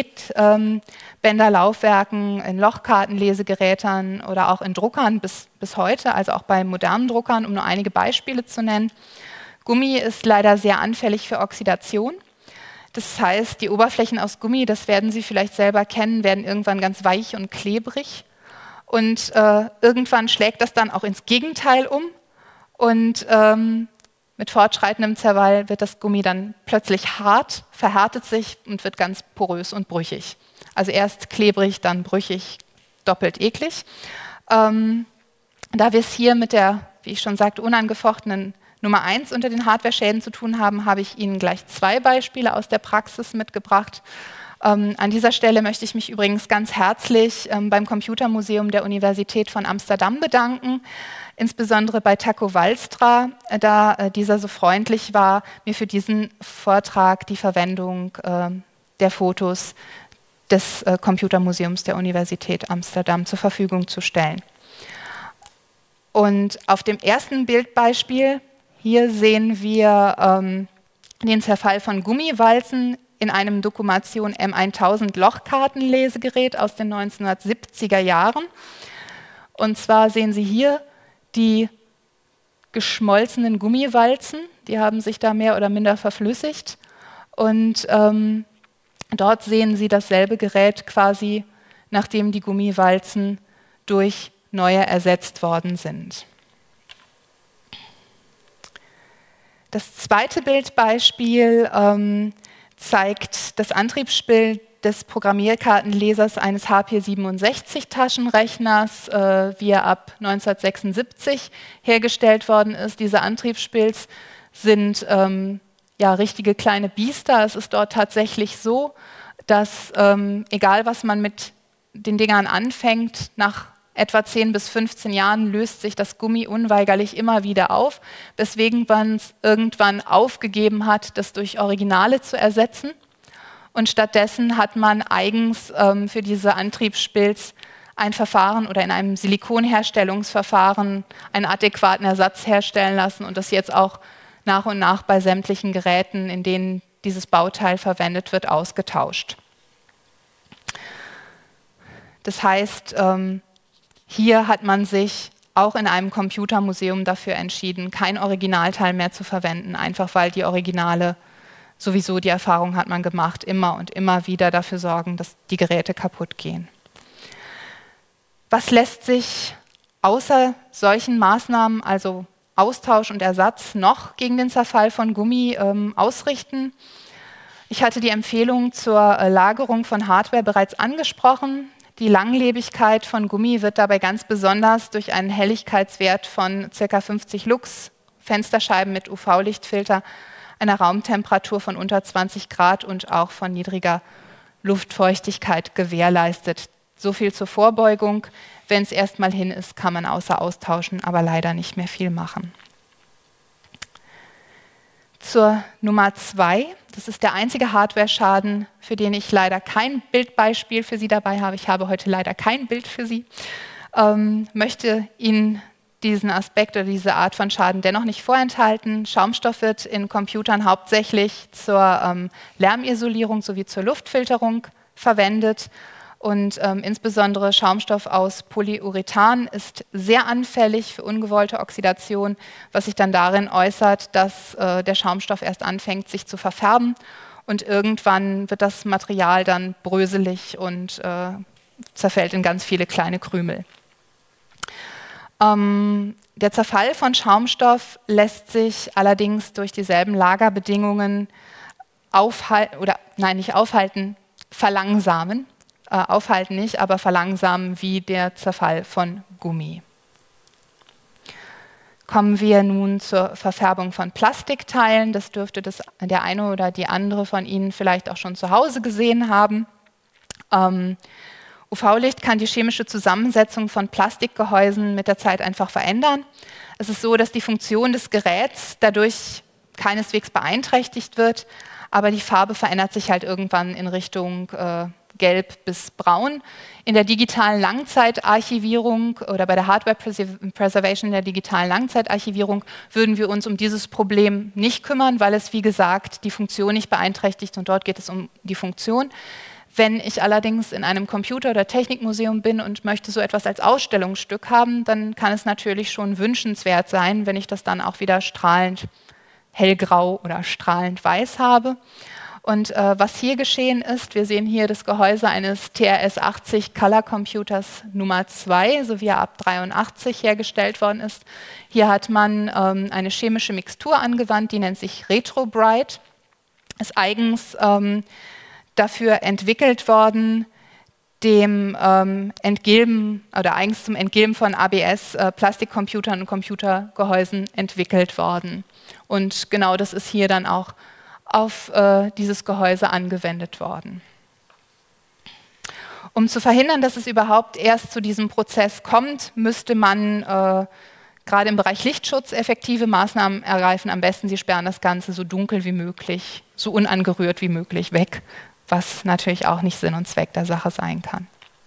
Magnetbänderlaufwerken, ähm, in Lochkartenlesegeräten oder auch in Druckern bis, bis heute, also auch bei modernen Druckern, um nur einige Beispiele zu nennen. Gummi ist leider sehr anfällig für Oxidation. Das heißt, die Oberflächen aus Gummi, das werden Sie vielleicht selber kennen, werden irgendwann ganz weich und klebrig. Und äh, irgendwann schlägt das dann auch ins Gegenteil um. Und ähm, mit fortschreitendem Zerfall wird das Gummi dann plötzlich hart, verhärtet sich und wird ganz porös und brüchig. Also erst klebrig, dann brüchig, doppelt eklig. Ähm, da wir es hier mit der, wie ich schon sagte, unangefochtenen Nummer eins unter den Hardware-Schäden zu tun haben, habe ich Ihnen gleich zwei Beispiele aus der Praxis mitgebracht. Ähm, an dieser Stelle möchte ich mich übrigens ganz herzlich ähm, beim Computermuseum der Universität von Amsterdam bedanken, insbesondere bei Taco Walstra, äh, da äh, dieser so freundlich war, mir für diesen Vortrag die Verwendung äh, der Fotos des äh, Computermuseums der Universität Amsterdam zur Verfügung zu stellen. Und auf dem ersten Bildbeispiel, hier sehen wir ähm, den Zerfall von Gummiwalzen in einem Documation M tausend Lochkartenlesegerät aus den neunzehnhundertsiebziger Jahren. Und zwar sehen Sie hier die geschmolzenen Gummiwalzen, die haben sich da mehr oder minder verflüssigt. Und ähm, dort sehen Sie dasselbe Gerät quasi, nachdem die Gummiwalzen durch neue ersetzt worden sind. Das zweite Bildbeispiel ähm, zeigt das Antriebsbild des Programmierkartenlesers eines H P siebenundsechzig Taschenrechners, äh, wie er ab neunzehnhundertsechsundsiebzig hergestellt worden ist. Diese Antriebsspils sind ähm, ja, richtige kleine Biester. Es ist dort tatsächlich so, dass ähm, egal was man mit den Dingern anfängt, nach etwa zehn bis fünfzehn Jahren löst sich das Gummi unweigerlich immer wieder auf, weswegen man es irgendwann aufgegeben hat, das durch Originale zu ersetzen. Und stattdessen hat man eigens ähm, für diese Antriebsspils ein Verfahren oder in einem Silikonherstellungsverfahren einen adäquaten Ersatz herstellen lassen und das jetzt auch nach und nach bei sämtlichen Geräten, in denen dieses Bauteil verwendet wird, ausgetauscht. Das heißt, ähm, hier hat man sich auch in einem Computermuseum dafür entschieden, kein Originalteil mehr zu verwenden, einfach weil die Originale sowieso, die Erfahrung hat man gemacht, immer und immer wieder dafür sorgen, dass die Geräte kaputt gehen. Was lässt sich außer solchen Maßnahmen, also Austausch und Ersatz, noch gegen den Zerfall von Gummi ähm, ausrichten? Ich hatte die Empfehlung zur äh, Lagerung von Hardware bereits angesprochen. Die Langlebigkeit von Gummi wird dabei ganz besonders durch einen Helligkeitswert von ca. fünfzig Lux, Fensterscheiben mit U V-Lichtfilter, einer Raumtemperatur von unter zwanzig Grad und auch von niedriger Luftfeuchtigkeit gewährleistet. So viel zur Vorbeugung. Wenn es erstmal hin ist, kann man außer austauschen, aber leider nicht mehr viel machen. Zur Nummer zwei, das ist der einzige Hardware-Schaden, für den ich leider kein Bildbeispiel für Sie dabei habe. Ich habe heute leider kein Bild für Sie. Ähm, möchte Ihnen diesen Aspekt oder diese Art von Schaden dennoch nicht vorenthalten. Schaumstoff wird in Computern hauptsächlich zur ähm, Lärmisolierung sowie zur Luftfilterung verwendet. Und ähm, insbesondere Schaumstoff aus Polyurethan ist sehr anfällig für ungewollte Oxidation, was sich dann darin äußert, dass äh, der Schaumstoff erst anfängt, sich zu verfärben und irgendwann wird das Material dann bröselig und äh, zerfällt in ganz viele kleine Krümel. Ähm, der Zerfall von Schaumstoff lässt sich allerdings durch dieselben Lagerbedingungen aufhalten, oder nein, nicht aufhalten, verlangsamen. Aufhalten nicht, aber verlangsamen wie der Zerfall von Gummi. Kommen wir nun zur Verfärbung von Plastikteilen. Das dürfte das, der eine oder die andere von Ihnen vielleicht auch schon zu Hause gesehen haben. Ähm, U V-Licht kann die chemische Zusammensetzung von Plastikgehäusen mit der Zeit einfach verändern. Es ist so, dass die Funktion des Geräts dadurch keineswegs beeinträchtigt wird, aber die Farbe verändert sich halt irgendwann in Richtung äh, gelb bis braun. In der digitalen Langzeitarchivierung oder bei der Hardware Preservation der digitalen Langzeitarchivierung würden wir uns um dieses Problem nicht kümmern, weil es, wie gesagt, die Funktion nicht beeinträchtigt und dort geht es um die Funktion. Wenn ich allerdings in einem Computer- oder Technikmuseum bin und möchte so etwas als Ausstellungsstück haben, dann kann es natürlich schon wünschenswert sein, wenn ich das dann auch wieder strahlend hellgrau oder strahlend weiß habe. Und äh, was hier geschehen ist, wir sehen hier das Gehäuse eines T R S achtzig Color Computers Nummer zwei, so wie er ab dreiundachtzig hergestellt worden ist. Hier hat man ähm, eine chemische Mixtur angewandt, die nennt sich Retro-Bright. Ist eigens ähm, dafür entwickelt worden, dem ähm, Entgilben oder eigens zum Entgilben von A B S äh, Plastikcomputern und Computergehäusen entwickelt worden. Und genau das ist hier dann auch auf äh, dieses Gehäuse angewendet worden. Um zu verhindern, dass es überhaupt erst zu diesem Prozess kommt, müsste man äh, gerade im Bereich Lichtschutz effektive Maßnahmen ergreifen. Am besten, Sie sperren das Ganze so dunkel wie möglich, so unangerührt wie möglich weg, was natürlich auch nicht Sinn und Zweck der Sache sein kann.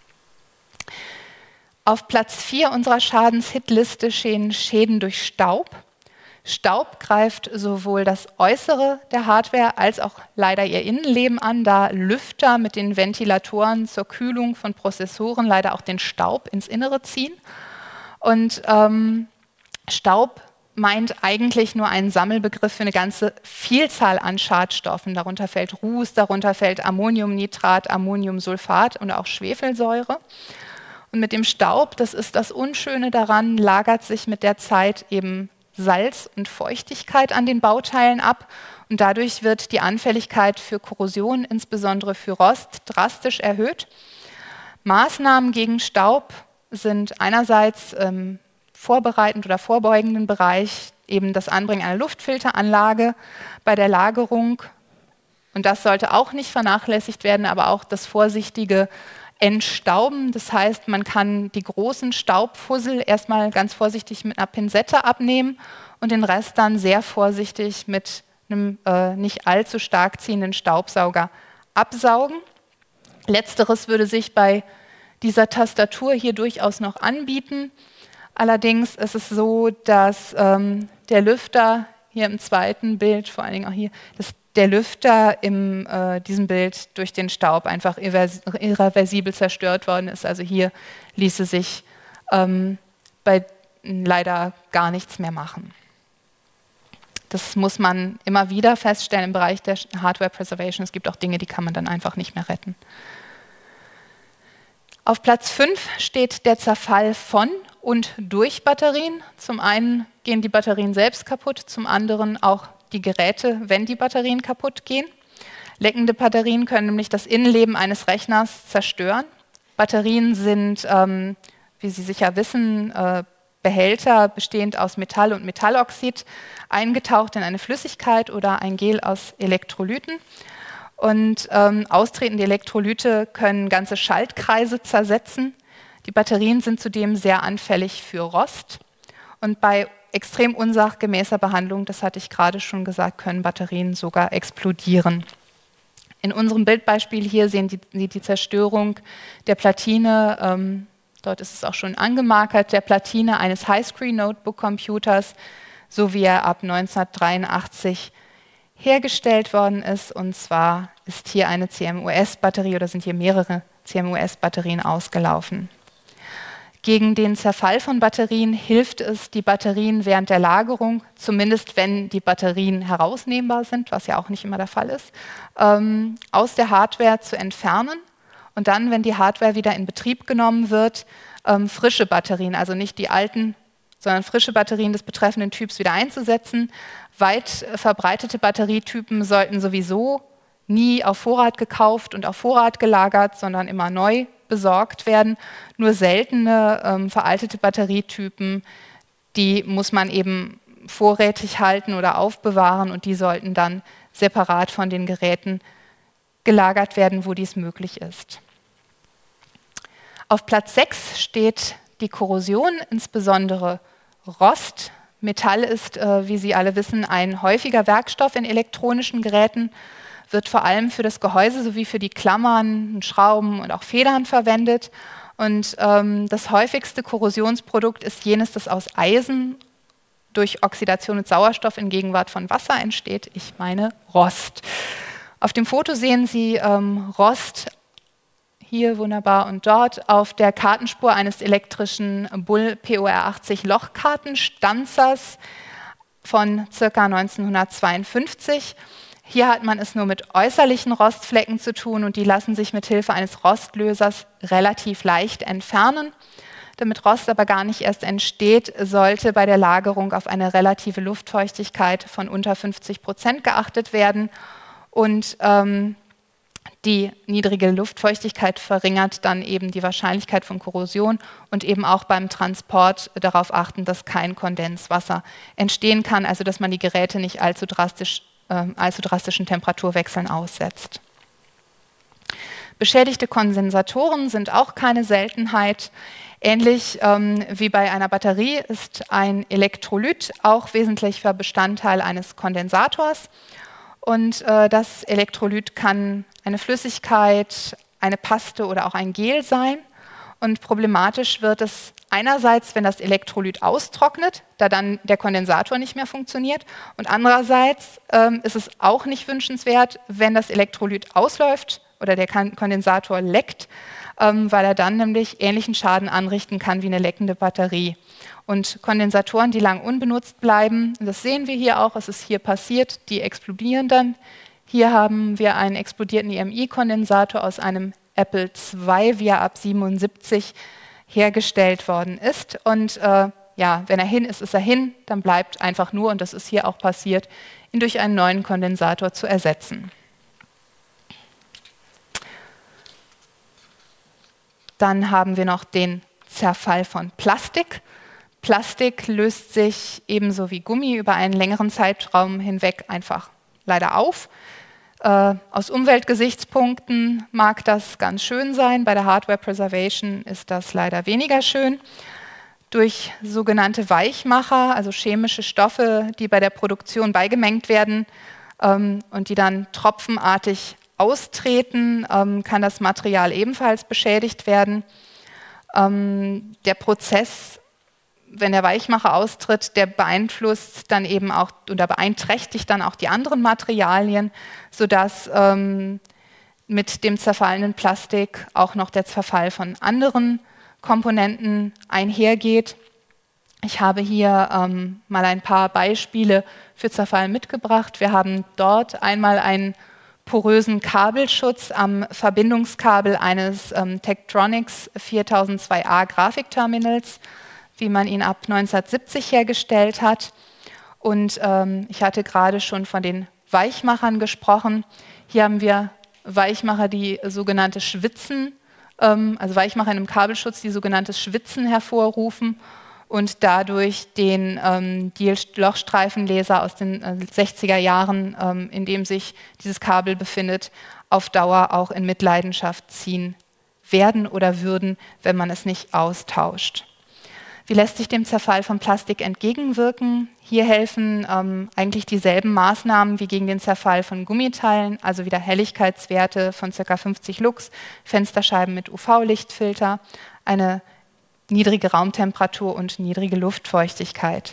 Auf Platz vier unserer Schadenshitliste stehen Schäden durch Staub. Staub greift sowohl das Äußere der Hardware als auch leider ihr Innenleben an, da Lüfter mit den Ventilatoren zur Kühlung von Prozessoren leider auch den Staub ins Innere ziehen. Und ähm, Staub meint eigentlich nur einen Sammelbegriff für eine ganze Vielzahl an Schadstoffen. Darunter fällt Ruß, darunter fällt Ammoniumnitrat, Ammoniumsulfat und auch Schwefelsäure. Und mit dem Staub, das ist das Unschöne daran, lagert sich mit der Zeit eben Salz und Feuchtigkeit an den Bauteilen ab und dadurch wird die Anfälligkeit für Korrosion, insbesondere für Rost, drastisch erhöht. Maßnahmen gegen Staub sind einerseits im vorbereitend oder vorbeugenden Bereich eben das Anbringen einer Luftfilteranlage bei der Lagerung und das sollte auch nicht vernachlässigt werden, aber auch das vorsichtige Entstauben. Das heißt, man kann die großen Staubfussel erstmal ganz vorsichtig mit einer Pinzette abnehmen und den Rest dann sehr vorsichtig mit einem äh, nicht allzu stark ziehenden Staubsauger absaugen. Letzteres würde sich bei dieser Tastatur hier durchaus noch anbieten. Allerdings ist es so, dass ähm, der Lüfter hier im zweiten Bild, vor allen Dingen auch hier, das der Lüfter in äh, diesem Bild durch den Staub einfach irreversibel zerstört worden ist. Also hier ließe sich ähm, bei leider gar nichts mehr machen. Das muss man immer wieder feststellen im Bereich der Hardware Preservation. Es gibt auch Dinge, die kann man dann einfach nicht mehr retten. Auf Platz fünf steht der Zerfall von und durch Batterien. Zum einen gehen die Batterien selbst kaputt, zum anderen auch die Geräte, wenn die Batterien kaputt gehen. Leckende Batterien können nämlich das Innenleben eines Rechners zerstören. Batterien sind, ähm, wie Sie sicher wissen, äh, Behälter bestehend aus Metall und Metalloxid, eingetaucht in eine Flüssigkeit oder ein Gel aus Elektrolyten. Und ähm, austretende Elektrolyte können ganze Schaltkreise zersetzen. Die Batterien sind zudem sehr anfällig für Rost. Und bei extrem unsachgemäßer Behandlung, das hatte ich gerade schon gesagt, können Batterien sogar explodieren. In unserem Bildbeispiel hier sehen Sie die Zerstörung der Platine, ähm, dort ist es auch schon angemarkert, der Platine eines Highscreen-Notebook-Computers, so wie er ab neunzehnhundertdreiundachtzig hergestellt worden ist. Und zwar ist hier eine C M U S-Batterie oder sind hier mehrere C M U S-Batterien ausgelaufen. Gegen den Zerfall von Batterien hilft es, die Batterien während der Lagerung, zumindest wenn die Batterien herausnehmbar sind, was ja auch nicht immer der Fall ist, ähm, aus der Hardware zu entfernen und dann, wenn die Hardware wieder in Betrieb genommen wird, ähm, frische Batterien, also nicht die alten, sondern frische Batterien des betreffenden Typs wieder einzusetzen. Weit verbreitete Batterietypen sollten sowieso nie auf Vorrat gekauft und auf Vorrat gelagert, sondern immer neu besorgt werden. Nur seltene, ähm, veraltete Batterietypen, die muss man eben vorrätig halten oder aufbewahren und die sollten dann separat von den Geräten gelagert werden, wo dies möglich ist. Auf Platz sechs steht die Korrosion, insbesondere Rost. Metall ist, äh, wie Sie alle wissen, ein häufiger Werkstoff in elektronischen Geräten, wird vor allem für das Gehäuse sowie für die Klammern, Schrauben und auch Federn verwendet. Und ähm, das häufigste Korrosionsprodukt ist jenes, das aus Eisen durch Oxidation mit Sauerstoff in Gegenwart von Wasser entsteht. Ich meine Rost. Auf dem Foto sehen Sie ähm, Rost, hier wunderbar und dort, auf der Kartenspur eines elektrischen Bull P O R achtzig Lochkartenstanzers von ca. neunzehnhundertzweiundfünfzig. Hier hat man es nur mit äußerlichen Rostflecken zu tun und die lassen sich mit Hilfe eines Rostlösers relativ leicht entfernen. Damit Rost aber gar nicht erst entsteht, sollte bei der Lagerung auf eine relative Luftfeuchtigkeit von unter fünfzig Prozent geachtet werden. Und ähm, die niedrige Luftfeuchtigkeit verringert dann eben die Wahrscheinlichkeit von Korrosion und eben auch beim Transport darauf achten, dass kein Kondenswasser entstehen kann, also dass man die Geräte nicht allzu drastisch allzu drastischen Temperaturwechseln aussetzt. Beschädigte Kondensatoren sind auch keine Seltenheit. Ähnlich ähm, wie bei einer Batterie ist ein Elektrolyt auch wesentlicher Bestandteil eines Kondensators. Und äh, das Elektrolyt kann eine Flüssigkeit, eine Paste oder auch ein Gel sein. Und problematisch wird es einerseits, wenn das Elektrolyt austrocknet, da dann der Kondensator nicht mehr funktioniert. Und andererseits ähm, ist es auch nicht wünschenswert, wenn das Elektrolyt ausläuft oder der Kondensator leckt, ähm, weil er dann nämlich ähnlichen Schaden anrichten kann wie eine leckende Batterie. Und Kondensatoren, die lang unbenutzt bleiben, das sehen wir hier auch, es ist hier passiert, die explodieren dann. Hier haben wir einen explodierten E M I-Kondensator aus einem Apple zwei, wie er ab siebenundsiebzig hergestellt worden ist. Und äh, ja, wenn er hin ist, ist er hin, dann bleibt einfach nur, und das ist hier auch passiert, ihn durch einen neuen Kondensator zu ersetzen. Dann haben wir noch den Zerfall von Plastik. Plastik löst sich ebenso wie Gummi über einen längeren Zeitraum hinweg einfach leider auf. Äh, aus Umweltgesichtspunkten mag das ganz schön sein, bei der Hardware Preservation ist das leider weniger schön. Durch sogenannte Weichmacher, also chemische Stoffe, die bei der Produktion beigemengt werden ähm, und die dann tropfenartig austreten, ähm, kann das Material ebenfalls beschädigt werden. Ähm, der Prozess, wenn der Weichmacher austritt, der beeinflusst dann eben auch oder beeinträchtigt dann auch die anderen Materialien, sodass ähm, mit dem zerfallenen Plastik auch noch der Zerfall von anderen Komponenten einhergeht. Ich habe hier ähm, mal ein paar Beispiele für Zerfall mitgebracht. Wir haben dort einmal einen porösen Kabelschutz am Verbindungskabel eines ähm, Tektronix viertausendzwei A Grafikterminals, wie man ihn ab neunzehnhundertsiebzig hergestellt hat. Und ähm, ich hatte gerade schon von den Weichmachern gesprochen. Hier haben wir Weichmacher, die sogenannte Schwitzen, ähm, also Weichmacher in einem Kabelschutz, die sogenanntes Schwitzen hervorrufen und dadurch den ähm, Diel-Lochstreifenlaser aus den äh, sechziger Jahren, ähm, in dem sich dieses Kabel befindet, auf Dauer auch in Mitleidenschaft ziehen werden oder würden, wenn man es nicht austauscht. Wie lässt sich dem Zerfall von Plastik entgegenwirken? Hier helfen ähm, eigentlich dieselben Maßnahmen wie gegen den Zerfall von Gummiteilen, also wieder Helligkeitswerte von ca. fünfzig Lux, Fensterscheiben mit U V-Lichtfilter, eine niedrige Raumtemperatur und niedrige Luftfeuchtigkeit.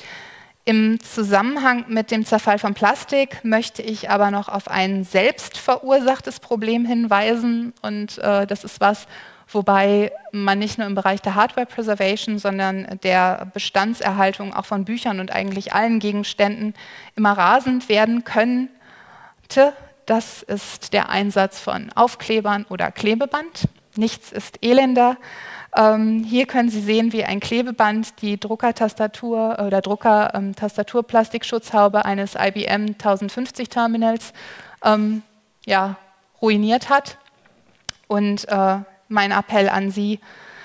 Im Zusammenhang mit dem Zerfall von Plastik möchte ich aber noch auf ein selbst verursachtes Problem hinweisen, und äh, das ist was, wobei man nicht nur im Bereich der Hardware Preservation, sondern der Bestandserhaltung auch von Büchern und eigentlich allen Gegenständen immer rasend werden könnte. Das ist der Einsatz von Aufklebern oder Klebeband. Nichts ist elender. Ähm, hier können Sie sehen, wie ein Klebeband die Druckertastatur oder Drucker-Tastaturplastikschutzhaube eines I B M tausendfünfzig Terminals ähm, ja, ruiniert hat. Und äh, mein Appell an Sie,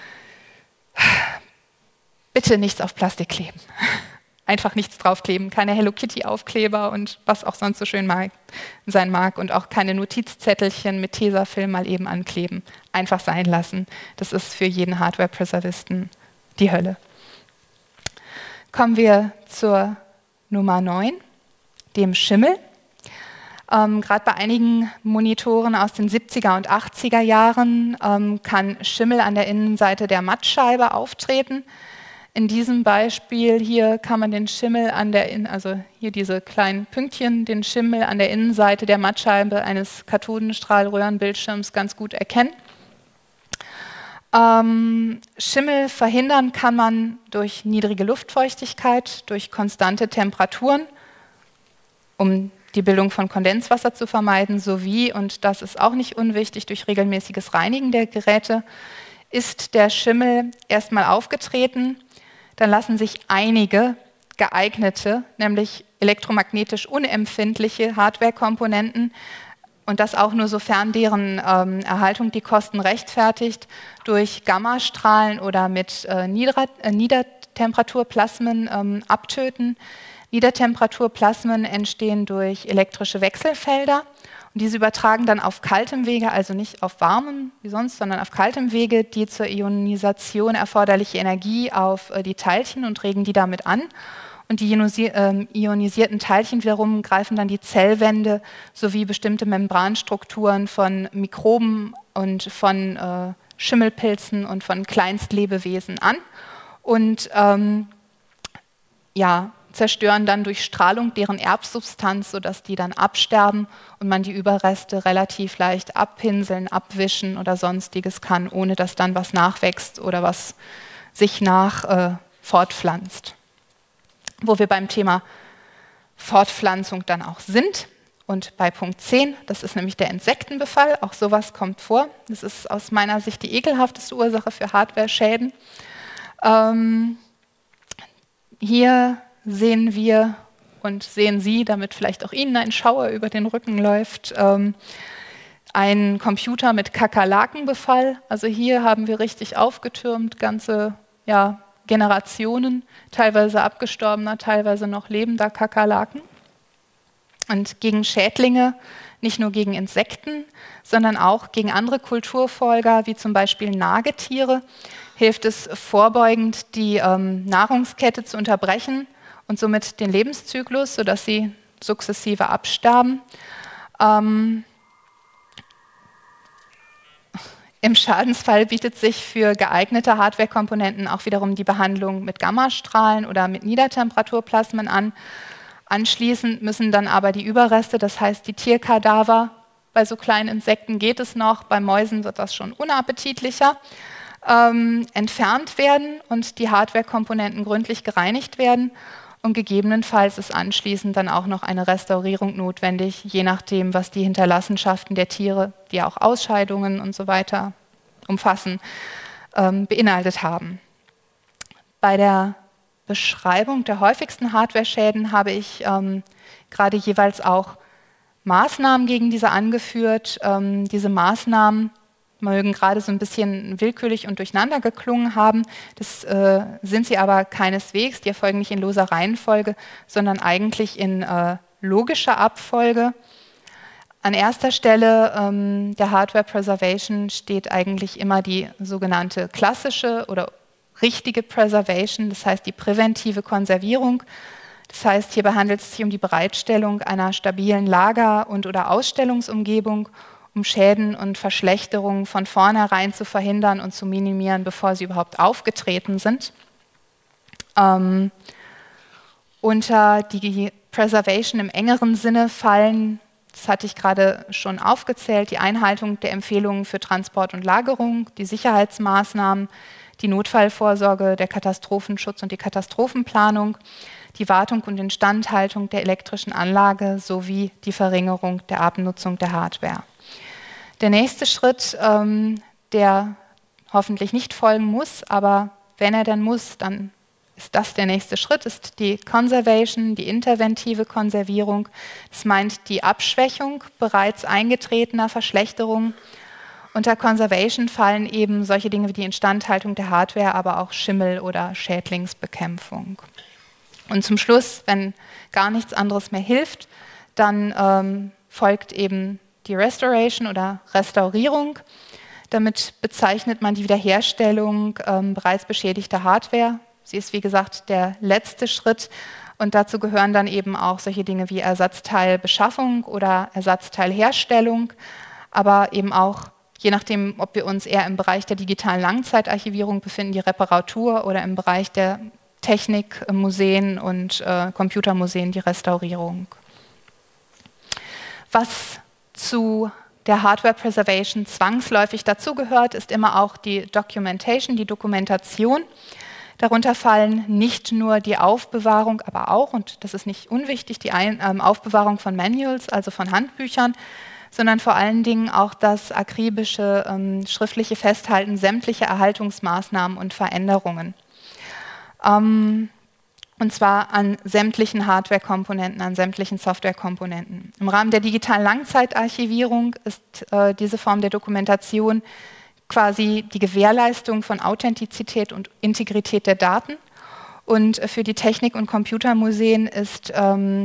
bitte nichts auf Plastik kleben. Einfach nichts draufkleben, keine Hello Kitty Aufkleber und was auch sonst so schön mag, sein mag, und auch keine Notizzettelchen mit Tesafilm mal eben ankleben. Einfach sein lassen. Das ist für jeden Hardware-Preservisten die Hölle. Kommen wir zur Nummer neun, dem Schimmel. Ähm, Gerade bei einigen Monitoren aus den siebziger und achtziger Jahren ähm, kann Schimmel an der Innenseite der Mattscheibe auftreten. In diesem Beispiel hier kann man den Schimmel an der In also hier diese kleinen Pünktchen, den Schimmel an der Innenseite der Mattscheibe eines Kathodenstrahlröhrenbildschirms ganz gut erkennen. Ähm, Schimmel verhindern kann man durch niedrige Luftfeuchtigkeit, durch konstante Temperaturen, um die Bildung von Kondenswasser zu vermeiden, sowie, und das ist auch nicht unwichtig, durch regelmäßiges Reinigen der Geräte. Ist der Schimmel erstmal aufgetreten, dann lassen sich einige geeignete, nämlich elektromagnetisch unempfindliche Hardware-Komponenten, und das auch nur sofern deren ähm, Erhaltung die Kosten rechtfertigt, durch Gammastrahlen oder mit äh, Nieder äh, Niedertemperaturplasmen ähm, abtöten. Niedertemperaturplasmen entstehen durch elektrische Wechselfelder, Und diese übertragen dann auf kaltem Wege, also nicht auf warmem wie sonst, sondern auf kaltem Wege die zur Ionisation erforderliche Energie auf äh, die Teilchen und regen die damit an. Und die ionisierten Teilchen wiederum greifen dann die Zellwände sowie bestimmte Membranstrukturen von Mikroben und von äh, Schimmelpilzen und von Kleinstlebewesen an und ähm, ja, zerstören dann durch Strahlung deren Erbsubstanz, sodass die dann absterben und man die Überreste relativ leicht abpinseln, abwischen oder sonstiges kann, ohne dass dann was nachwächst oder was sich nach äh, fortpflanzt. Wo wir beim Thema Fortpflanzung dann auch sind. Und bei Punkt zehn, das ist nämlich der Insektenbefall, auch sowas kommt vor. Das ist aus meiner Sicht die ekelhafteste Ursache für Hardware-Schäden. Ähm, hier sehen wir und sehen Sie, damit vielleicht auch Ihnen ein Schauer über den Rücken läuft, ähm, einen Computer mit Kakerlakenbefall. Also hier haben wir richtig aufgetürmt, ganze, ja, Generationen, teilweise abgestorbener, teilweise noch lebender Kakerlaken. Und gegen Schädlinge, nicht nur gegen Insekten, sondern auch gegen andere Kulturfolger, wie zum Beispiel Nagetiere, hilft es vorbeugend, die ähm, Nahrungskette zu unterbrechen und somit den Lebenszyklus, sodass sie sukzessive absterben. Ähm, Im Schadensfall bietet sich für geeignete Hardware-Komponenten auch wiederum die Behandlung mit Gammastrahlen oder mit Niedertemperaturplasmen an. Anschließend müssen dann aber die Überreste, das heißt die Tierkadaver, bei so kleinen Insekten geht es noch, bei Mäusen wird das schon unappetitlicher, ähm, entfernt werden und die Hardware-Komponenten gründlich gereinigt werden. Und gegebenenfalls ist anschließend dann auch noch eine Restaurierung notwendig, je nachdem, was die Hinterlassenschaften der Tiere, die ja auch Ausscheidungen und so weiter umfassen, ähm, beinhaltet haben. Bei der Beschreibung der häufigsten Hardware-Schäden habe ich ähm, gerade jeweils auch Maßnahmen gegen diese angeführt. Ähm, diese Maßnahmen mögen gerade so ein bisschen willkürlich und durcheinander geklungen haben. Das äh, sind sie aber keineswegs. Die erfolgen nicht in loser Reihenfolge, sondern eigentlich in äh, logischer Abfolge. An erster Stelle ähm, der Hardware Preservation steht eigentlich immer die sogenannte klassische oder richtige Preservation, das heißt die präventive Konservierung. Das heißt, hierbei handelt es sich um die Bereitstellung einer stabilen Lager- und oder Ausstellungsumgebung, um Schäden und Verschlechterungen von vornherein zu verhindern und zu minimieren, bevor sie überhaupt aufgetreten sind. Ähm, unter die Preservation im engeren Sinne fallen, das hatte ich gerade schon aufgezählt, die Einhaltung der Empfehlungen für Transport und Lagerung, die Sicherheitsmaßnahmen, die Notfallvorsorge, der Katastrophenschutz und die Katastrophenplanung, die Wartung und Instandhaltung der elektrischen Anlage sowie die Verringerung der Abnutzung der Hardware. Der nächste Schritt, ähm, der hoffentlich nicht folgen muss, aber wenn er dann muss, dann ist das der nächste Schritt, ist die Conservation, die interventive Konservierung. Das meint die Abschwächung bereits eingetretener Verschlechterungen. Unter Conservation fallen eben solche Dinge wie die Instandhaltung der Hardware, aber auch Schimmel- oder Schädlingsbekämpfung. Und zum Schluss, wenn gar nichts anderes mehr hilft, dann ähm, folgt eben die Restoration oder Restaurierung. Damit bezeichnet man die Wiederherstellung ähm, bereits beschädigter Hardware. Sie ist, wie gesagt, der letzte Schritt und dazu gehören dann eben auch solche Dinge wie Ersatzteilbeschaffung oder Ersatzteilherstellung, aber eben auch, je nachdem, ob wir uns eher im Bereich der digitalen Langzeitarchivierung befinden, die Reparatur oder im Bereich der Technik, Museen und äh, Computermuseen die Restaurierung. Was zu der Hardware Preservation zwangsläufig dazugehört, ist immer auch die Documentation, die Dokumentation. Darunter fallen nicht nur die Aufbewahrung, aber auch, und das ist nicht unwichtig, die Ein- ähm, Aufbewahrung von Manuals, also von Handbüchern, sondern vor allen Dingen auch das akribische ähm, schriftliche Festhalten sämtlicher Erhaltungsmaßnahmen und Veränderungen. Ähm, und zwar an sämtlichen Hardware-Komponenten, an sämtlichen Software-Komponenten. Im Rahmen der digitalen Langzeitarchivierung ist äh, diese Form der Dokumentation quasi die Gewährleistung von Authentizität und Integrität der Daten. Und für die Technik- und Computermuseen ist ähm,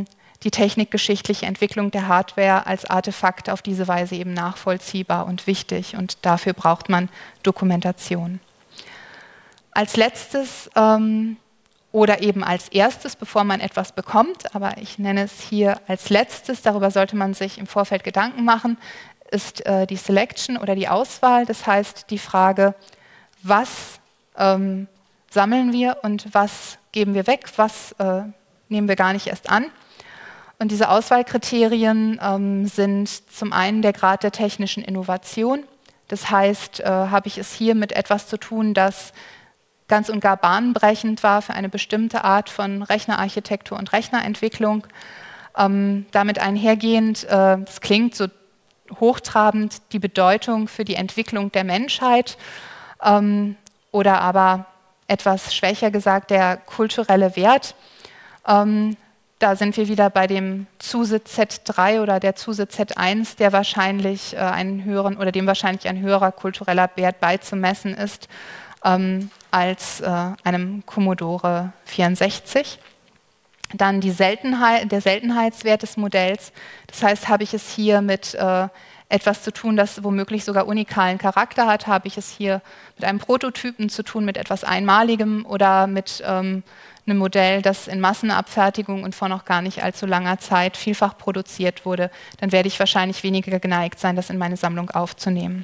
die technikgeschichtliche Entwicklung der Hardware als Artefakt auf diese Weise eben nachvollziehbar und wichtig. Und dafür braucht man Dokumentation. Als letztes ähm, oder eben als erstes, bevor man etwas bekommt, aber ich nenne es hier als letztes, darüber sollte man sich im Vorfeld Gedanken machen, ist äh, die Selection oder die Auswahl. Das heißt die Frage, was ähm, sammeln wir und was geben wir weg, was äh, nehmen wir gar nicht erst an. Und diese Auswahlkriterien ähm, sind zum einen der Grad der technischen Innovation. Das heißt, äh, habe ich es hier mit etwas zu tun, das ganz und gar bahnbrechend war für eine bestimmte Art von Rechnerarchitektur und Rechnerentwicklung. Ähm, damit einhergehend, äh, das klingt so hochtrabend, die Bedeutung für die Entwicklung der Menschheit ähm, oder aber etwas schwächer gesagt, der kulturelle Wert. Ähm, da sind wir wieder bei dem Zuse Z drei oder der Zuse Z eins, der wahrscheinlich äh, einen höheren oder dem wahrscheinlich ein höherer kultureller Wert beizumessen ist ähm, als äh, einem Commodore vierundsechzig. Dann die Seltenheit, der Seltenheitswert des Modells. Das heißt, habe ich es hier mit äh, etwas zu tun, das womöglich sogar unikalen Charakter hat, habe ich es hier mit einem Prototypen zu tun, mit etwas Einmaligem oder mit ähm, einem Modell, das in Massenabfertigung und vor noch gar nicht allzu langer Zeit vielfach produziert wurde, dann werde ich wahrscheinlich weniger geneigt sein, das in meine Sammlung aufzunehmen.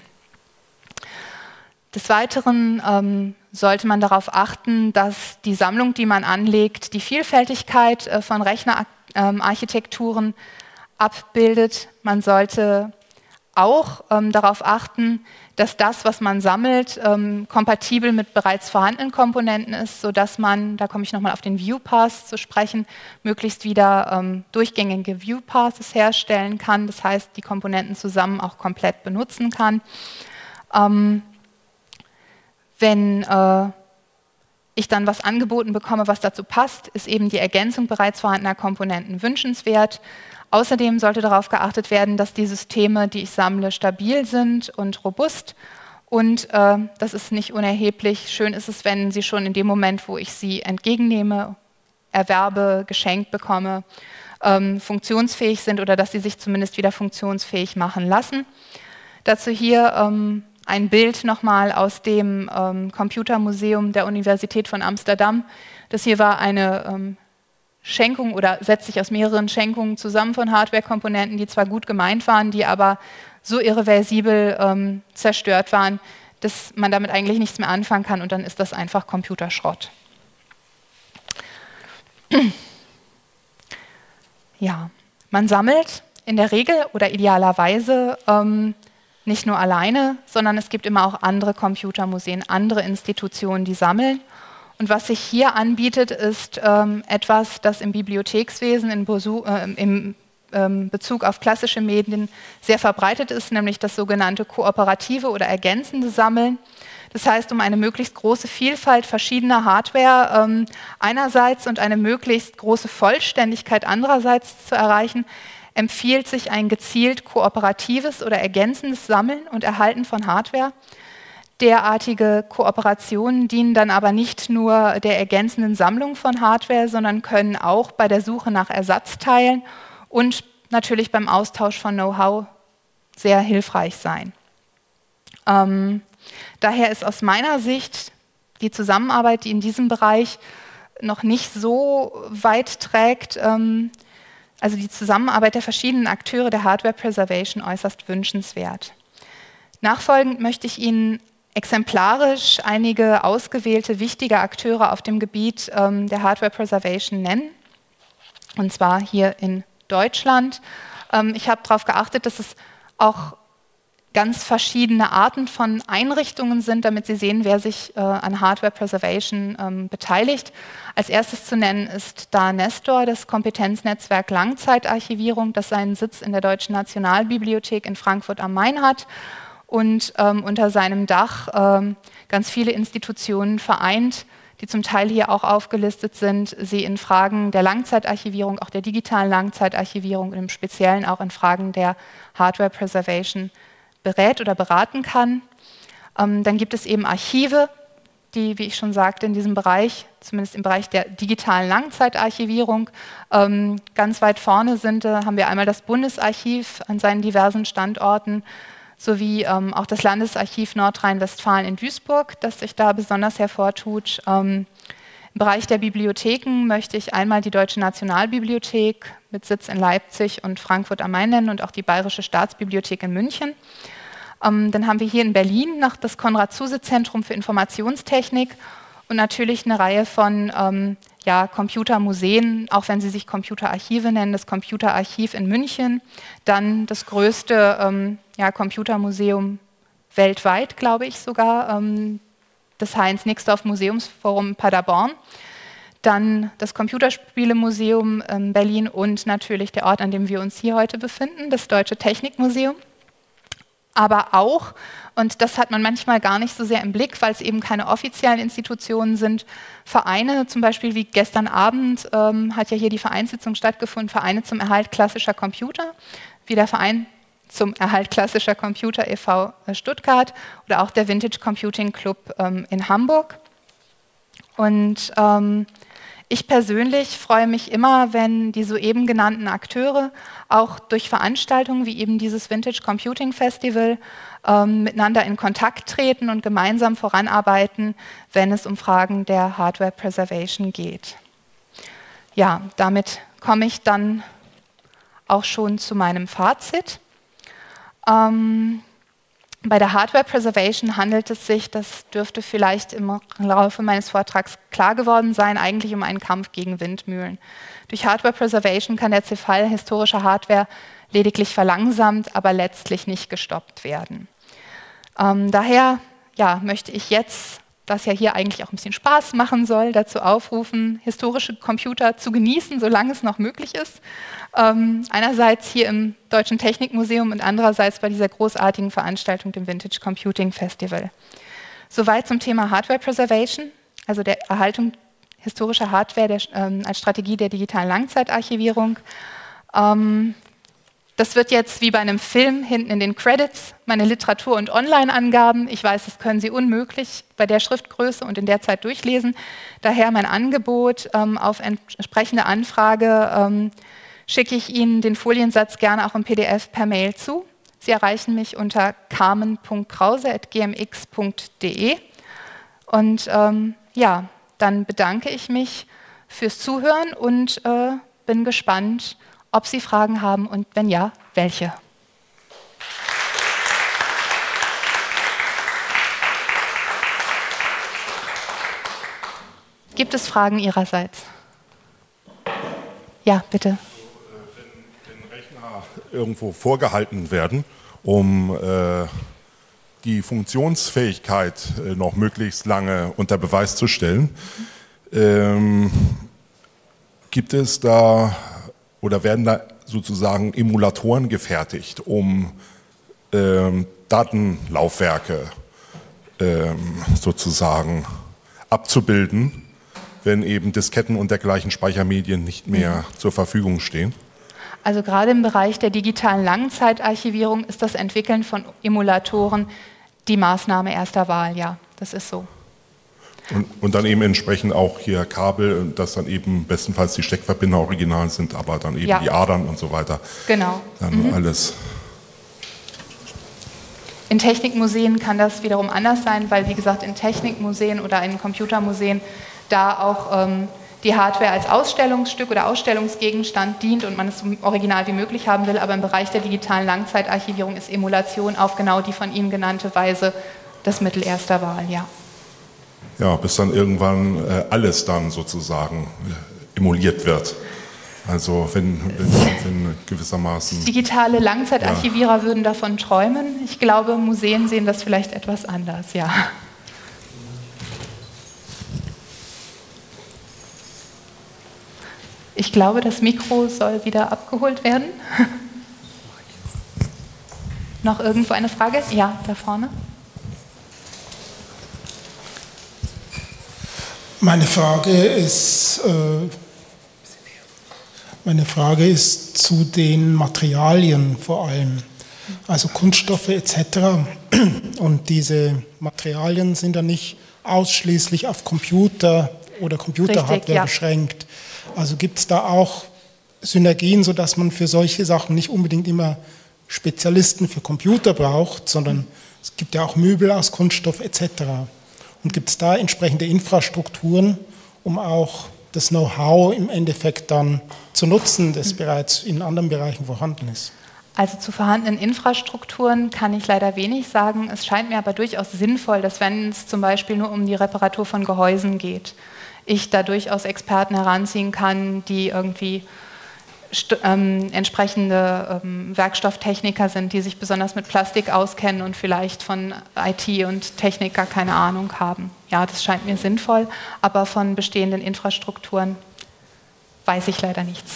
Des Weiteren ähm, sollte man darauf achten, dass die Sammlung, die man anlegt, die Vielfältigkeit äh, von Rechnerarchitekturen ähm, abbildet. Man sollte auch ähm, darauf achten, dass das, was man sammelt, ähm, kompatibel mit bereits vorhandenen Komponenten ist, sodass man, da komme ich nochmal auf den View-Path zu sprechen, möglichst wieder ähm, durchgängige View-Paths herstellen kann, das heißt, die Komponenten zusammen auch komplett benutzen kann. Ähm, Wenn äh, ich dann was angeboten bekomme, was dazu passt, ist eben die Ergänzung bereits vorhandener Komponenten wünschenswert. Außerdem sollte darauf geachtet werden, dass die Systeme, die ich sammle, stabil sind und robust. Und äh, das ist nicht unerheblich. Schön ist es, wenn sie schon in dem Moment, wo ich sie entgegennehme, erwerbe, geschenkt bekomme, ähm, funktionsfähig sind oder dass sie sich zumindest wieder funktionsfähig machen lassen. Dazu hier ähm, ein Bild nochmal aus dem ähm, Computermuseum der Universität von Amsterdam. Das hier war eine ähm, Schenkung oder setzt sich aus mehreren Schenkungen zusammen von Hardware-Komponenten, die zwar gut gemeint waren, die aber so irreversibel ähm, zerstört waren, dass man damit eigentlich nichts mehr anfangen kann und dann ist das einfach Computerschrott. Ja, man sammelt in der Regel oder idealerweise ähm, nicht nur alleine, sondern es gibt immer auch andere Computermuseen, andere Institutionen, die sammeln. Und was sich hier anbietet, ist ähm, etwas, das im Bibliothekswesen in Besu äh, im ähm, Bezug auf klassische Medien sehr verbreitet ist, nämlich das sogenannte kooperative oder ergänzende Sammeln. Das heißt, um eine möglichst große Vielfalt verschiedener Hardware ähm, einerseits und eine möglichst große Vollständigkeit andererseits zu erreichen, empfiehlt sich ein gezielt kooperatives oder ergänzendes Sammeln und Erhalten von Hardware. Derartige Kooperationen dienen dann aber nicht nur der ergänzenden Sammlung von Hardware, sondern können auch bei der Suche nach Ersatzteilen und natürlich beim Austausch von Know-how sehr hilfreich sein. Ähm, daher ist aus meiner Sicht die Zusammenarbeit, die in diesem Bereich noch nicht so weit trägt, ähm, also die Zusammenarbeit der verschiedenen Akteure der Hardware Preservation äußerst wünschenswert. Nachfolgend möchte ich Ihnen exemplarisch einige ausgewählte wichtige Akteure auf dem Gebiet ähm, der Hardware Preservation nennen, und zwar hier in Deutschland. Ähm, ich habe darauf geachtet, dass es auch ganz verschiedene Arten von Einrichtungen sind, damit Sie sehen, wer sich äh, an Hardware Preservation ähm, beteiligt. Als erstes zu nennen ist da Nestor, das Kompetenznetzwerk Langzeitarchivierung, das seinen Sitz in der Deutschen Nationalbibliothek in Frankfurt am Main hat und ähm, unter seinem Dach ähm, ganz viele Institutionen vereint, die zum Teil hier auch aufgelistet sind, sie in Fragen der Langzeitarchivierung, auch der digitalen Langzeitarchivierung und im Speziellen auch in Fragen der Hardware Preservation berät oder beraten kann. Ähm, dann gibt es eben Archive, die, wie ich schon sagte, in diesem Bereich, zumindest im Bereich der digitalen Langzeitarchivierung, ähm, ganz weit vorne sind. Da haben wir einmal das Bundesarchiv an seinen diversen Standorten, sowie ähm, auch das Landesarchiv Nordrhein-Westfalen in Duisburg, das sich da besonders hervortut. Ähm, Im Bereich der Bibliotheken möchte ich einmal die Deutsche Nationalbibliothek mit Sitz in Leipzig und Frankfurt am Main nennen und auch die Bayerische Staatsbibliothek in München. Ähm, dann haben wir hier in Berlin noch das Konrad-Zuse-Zentrum für Informationstechnik und natürlich eine Reihe von ähm, ja, Computermuseen, auch wenn sie sich Computerarchive nennen, das Computerarchiv in München, dann das größte ähm, ja, Computermuseum weltweit, glaube ich sogar, ähm, das Heinz-Nixdorf Museumsforum Paderborn, dann das Computerspielemuseum in Berlin und natürlich der Ort, an dem wir uns hier heute befinden, das Deutsche Technikmuseum. Aber auch, und das hat man manchmal gar nicht so sehr im Blick, weil es eben keine offiziellen Institutionen sind, Vereine, zum Beispiel wie gestern Abend ähm, hat ja hier die Vereinssitzung stattgefunden, Vereine zum Erhalt klassischer Computer, wie der Verein zum Erhalt klassischer Computer e V Stuttgart oder auch der Vintage Computing Club ähm, in Hamburg. Und ähm, ich persönlich freue mich immer, wenn die soeben genannten Akteure auch durch Veranstaltungen wie eben dieses Vintage Computing Festival ähm, miteinander in Kontakt treten und gemeinsam voranarbeiten, wenn es um Fragen der Hardware Preservation geht. Ja, damit komme ich dann auch schon zu meinem Fazit. Ähm, Bei der Hardware Preservation handelt es sich, das dürfte vielleicht im Laufe meines Vortrags klar geworden sein, eigentlich um einen Kampf gegen Windmühlen. Durch Hardware Preservation kann der Zerfall historischer Hardware lediglich verlangsamt, aber letztlich nicht gestoppt werden. Ähm, daher ja, möchte ich jetzt, das ja hier eigentlich auch ein bisschen Spaß machen soll, dazu aufrufen, historische Computer zu genießen, solange es noch möglich ist. Ähm, einerseits hier im Deutschen Technikmuseum und andererseits bei dieser großartigen Veranstaltung, dem Vintage Computing Festival. Soweit zum Thema Hardware Preservation, also der Erhaltung historischer Hardware der, ähm, als Strategie der digitalen Langzeitarchivierung. Ähm, das wird jetzt wie bei einem Film hinten in den Credits meine Literatur- und Online-Angaben. Ich weiß, das können Sie unmöglich bei der Schriftgröße und in der Zeit durchlesen. Daher mein Angebot ähm, auf entsprechende Anfrage ähm, schicke ich Ihnen den Foliensatz gerne auch im P D F per Mail zu. Sie erreichen mich unter carmen punkt krause at g m x punkt de. Und ähm, ja, dann bedanke ich mich fürs Zuhören und äh, bin gespannt, ob Sie Fragen haben und wenn ja, welche. Gibt es Fragen Ihrerseits? Ja, bitte. Irgendwo vorgehalten werden, um äh, die Funktionsfähigkeit äh, noch möglichst lange unter Beweis zu stellen. Ähm, gibt es da oder werden da sozusagen Emulatoren gefertigt, um ähm, Datenlaufwerke ähm, sozusagen abzubilden, wenn eben Disketten und dergleichen Speichermedien nicht mehr mhm. zur Verfügung stehen? Also gerade im Bereich der digitalen Langzeitarchivierung ist das Entwickeln von Emulatoren die Maßnahme erster Wahl, ja, das ist so. Und, und dann eben entsprechend auch hier Kabel, dass dann eben bestenfalls die Steckverbinder original sind, aber dann eben ja. die Adern und so weiter. Genau. Dann mhm. alles. In Technikmuseen kann das wiederum anders sein, weil wie gesagt in Technikmuseen oder in Computermuseen da auch ähm, die Hardware als Ausstellungsstück oder Ausstellungsgegenstand dient und man es so original wie möglich haben will, aber im Bereich der digitalen Langzeitarchivierung ist Emulation auf genau die von Ihnen genannte Weise das Mittel erster Wahl, ja. Ja, bis dann irgendwann äh, alles dann sozusagen äh, emuliert wird. Also wenn, wenn, wenn gewissermaßen... Digitale Langzeitarchivierer ja. würden davon träumen. Ich glaube, Museen sehen das vielleicht etwas anders, ja. Ich glaube, das Mikro soll wieder abgeholt werden. Noch irgendwo eine Frage? Ja, da vorne. Meine Frage ist, äh, meine Frage ist zu den Materialien vor allem, also Kunststoffe et cetera. Und diese Materialien sind ja nicht ausschließlich auf Computer oder Computerhardware Richtig, ja. beschränkt. Also gibt es da auch Synergien, sodass man für solche Sachen nicht unbedingt immer Spezialisten für Computer braucht, sondern es gibt ja auch Möbel aus Kunststoff et cetera. Und gibt es da entsprechende Infrastrukturen, um auch das Know-how im Endeffekt dann zu nutzen, das bereits in anderen Bereichen vorhanden ist? Also zu vorhandenen Infrastrukturen kann ich leider wenig sagen. Es scheint mir aber durchaus sinnvoll, dass wenn es zum Beispiel nur um die Reparatur von Gehäusen geht, ich da durchaus Experten heranziehen kann, die irgendwie ähm, entsprechende ähm, Werkstofftechniker sind, die sich besonders mit Plastik auskennen und vielleicht von I T und Technik gar keine Ahnung haben. Ja, das scheint mir sinnvoll, aber von bestehenden Infrastrukturen weiß ich leider nichts.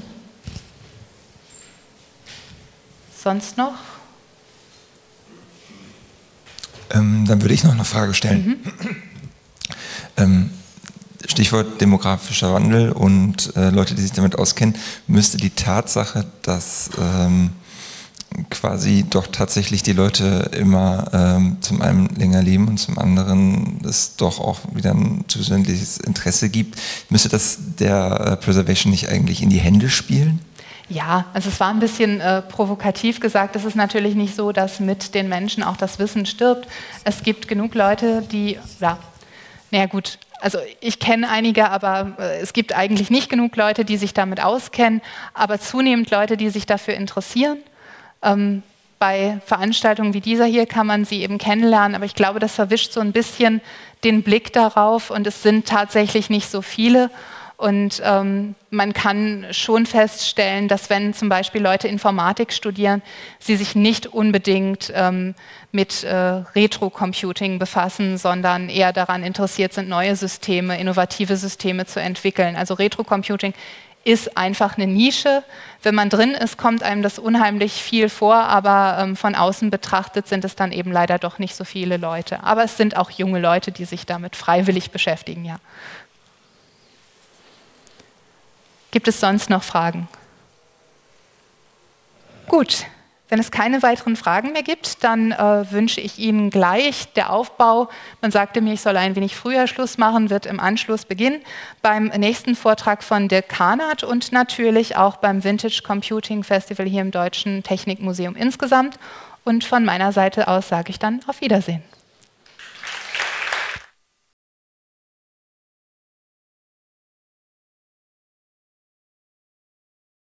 Sonst noch? Ähm, dann würde ich noch eine Frage stellen. Mhm. Ähm, Stichwort demografischer Wandel und äh, Leute, die sich damit auskennen, müsste die Tatsache, dass ähm, quasi doch tatsächlich die Leute immer ähm, zum einen länger leben und zum anderen es doch auch wieder ein zusätzliches Interesse gibt, müsste das der äh, Preservation nicht eigentlich in die Hände spielen? Ja, also es war ein bisschen äh, provokativ gesagt. Es ist natürlich nicht so, dass mit den Menschen auch das Wissen stirbt. Es gibt genug Leute, die, ja, naja gut, also ich kenne einige, aber äh, es gibt eigentlich nicht genug Leute, die sich damit auskennen, aber zunehmend Leute, die sich dafür interessieren. Ähm, bei Veranstaltungen wie dieser hier kann man sie eben kennenlernen, aber ich glaube, das verwischt so ein bisschen den Blick darauf und es sind tatsächlich nicht so viele. Und ähm, man kann schon feststellen, dass wenn zum Beispiel Leute Informatik studieren, sie sich nicht unbedingt ähm, mit äh, Retro-Computing befassen, sondern eher daran interessiert sind, neue Systeme, innovative Systeme zu entwickeln. Also Retro-Computing ist einfach eine Nische. Wenn man drin ist, kommt einem das unheimlich viel vor, aber ähm, von außen betrachtet sind es dann eben leider doch nicht so viele Leute. Aber es sind auch junge Leute, die sich damit freiwillig beschäftigen, ja. Gibt es sonst noch Fragen? Gut, wenn es keine weiteren Fragen mehr gibt, dann äh, wünsche ich Ihnen gleich der Aufbau. Man sagte mir, ich soll ein wenig früher Schluss machen, wird im Anschluss beginnen beim nächsten Vortrag von Dirk Kahnert und natürlich auch beim Vintage Computing Festival hier im Deutschen Technikmuseum insgesamt. Und von meiner Seite aus sage ich dann auf Wiedersehen.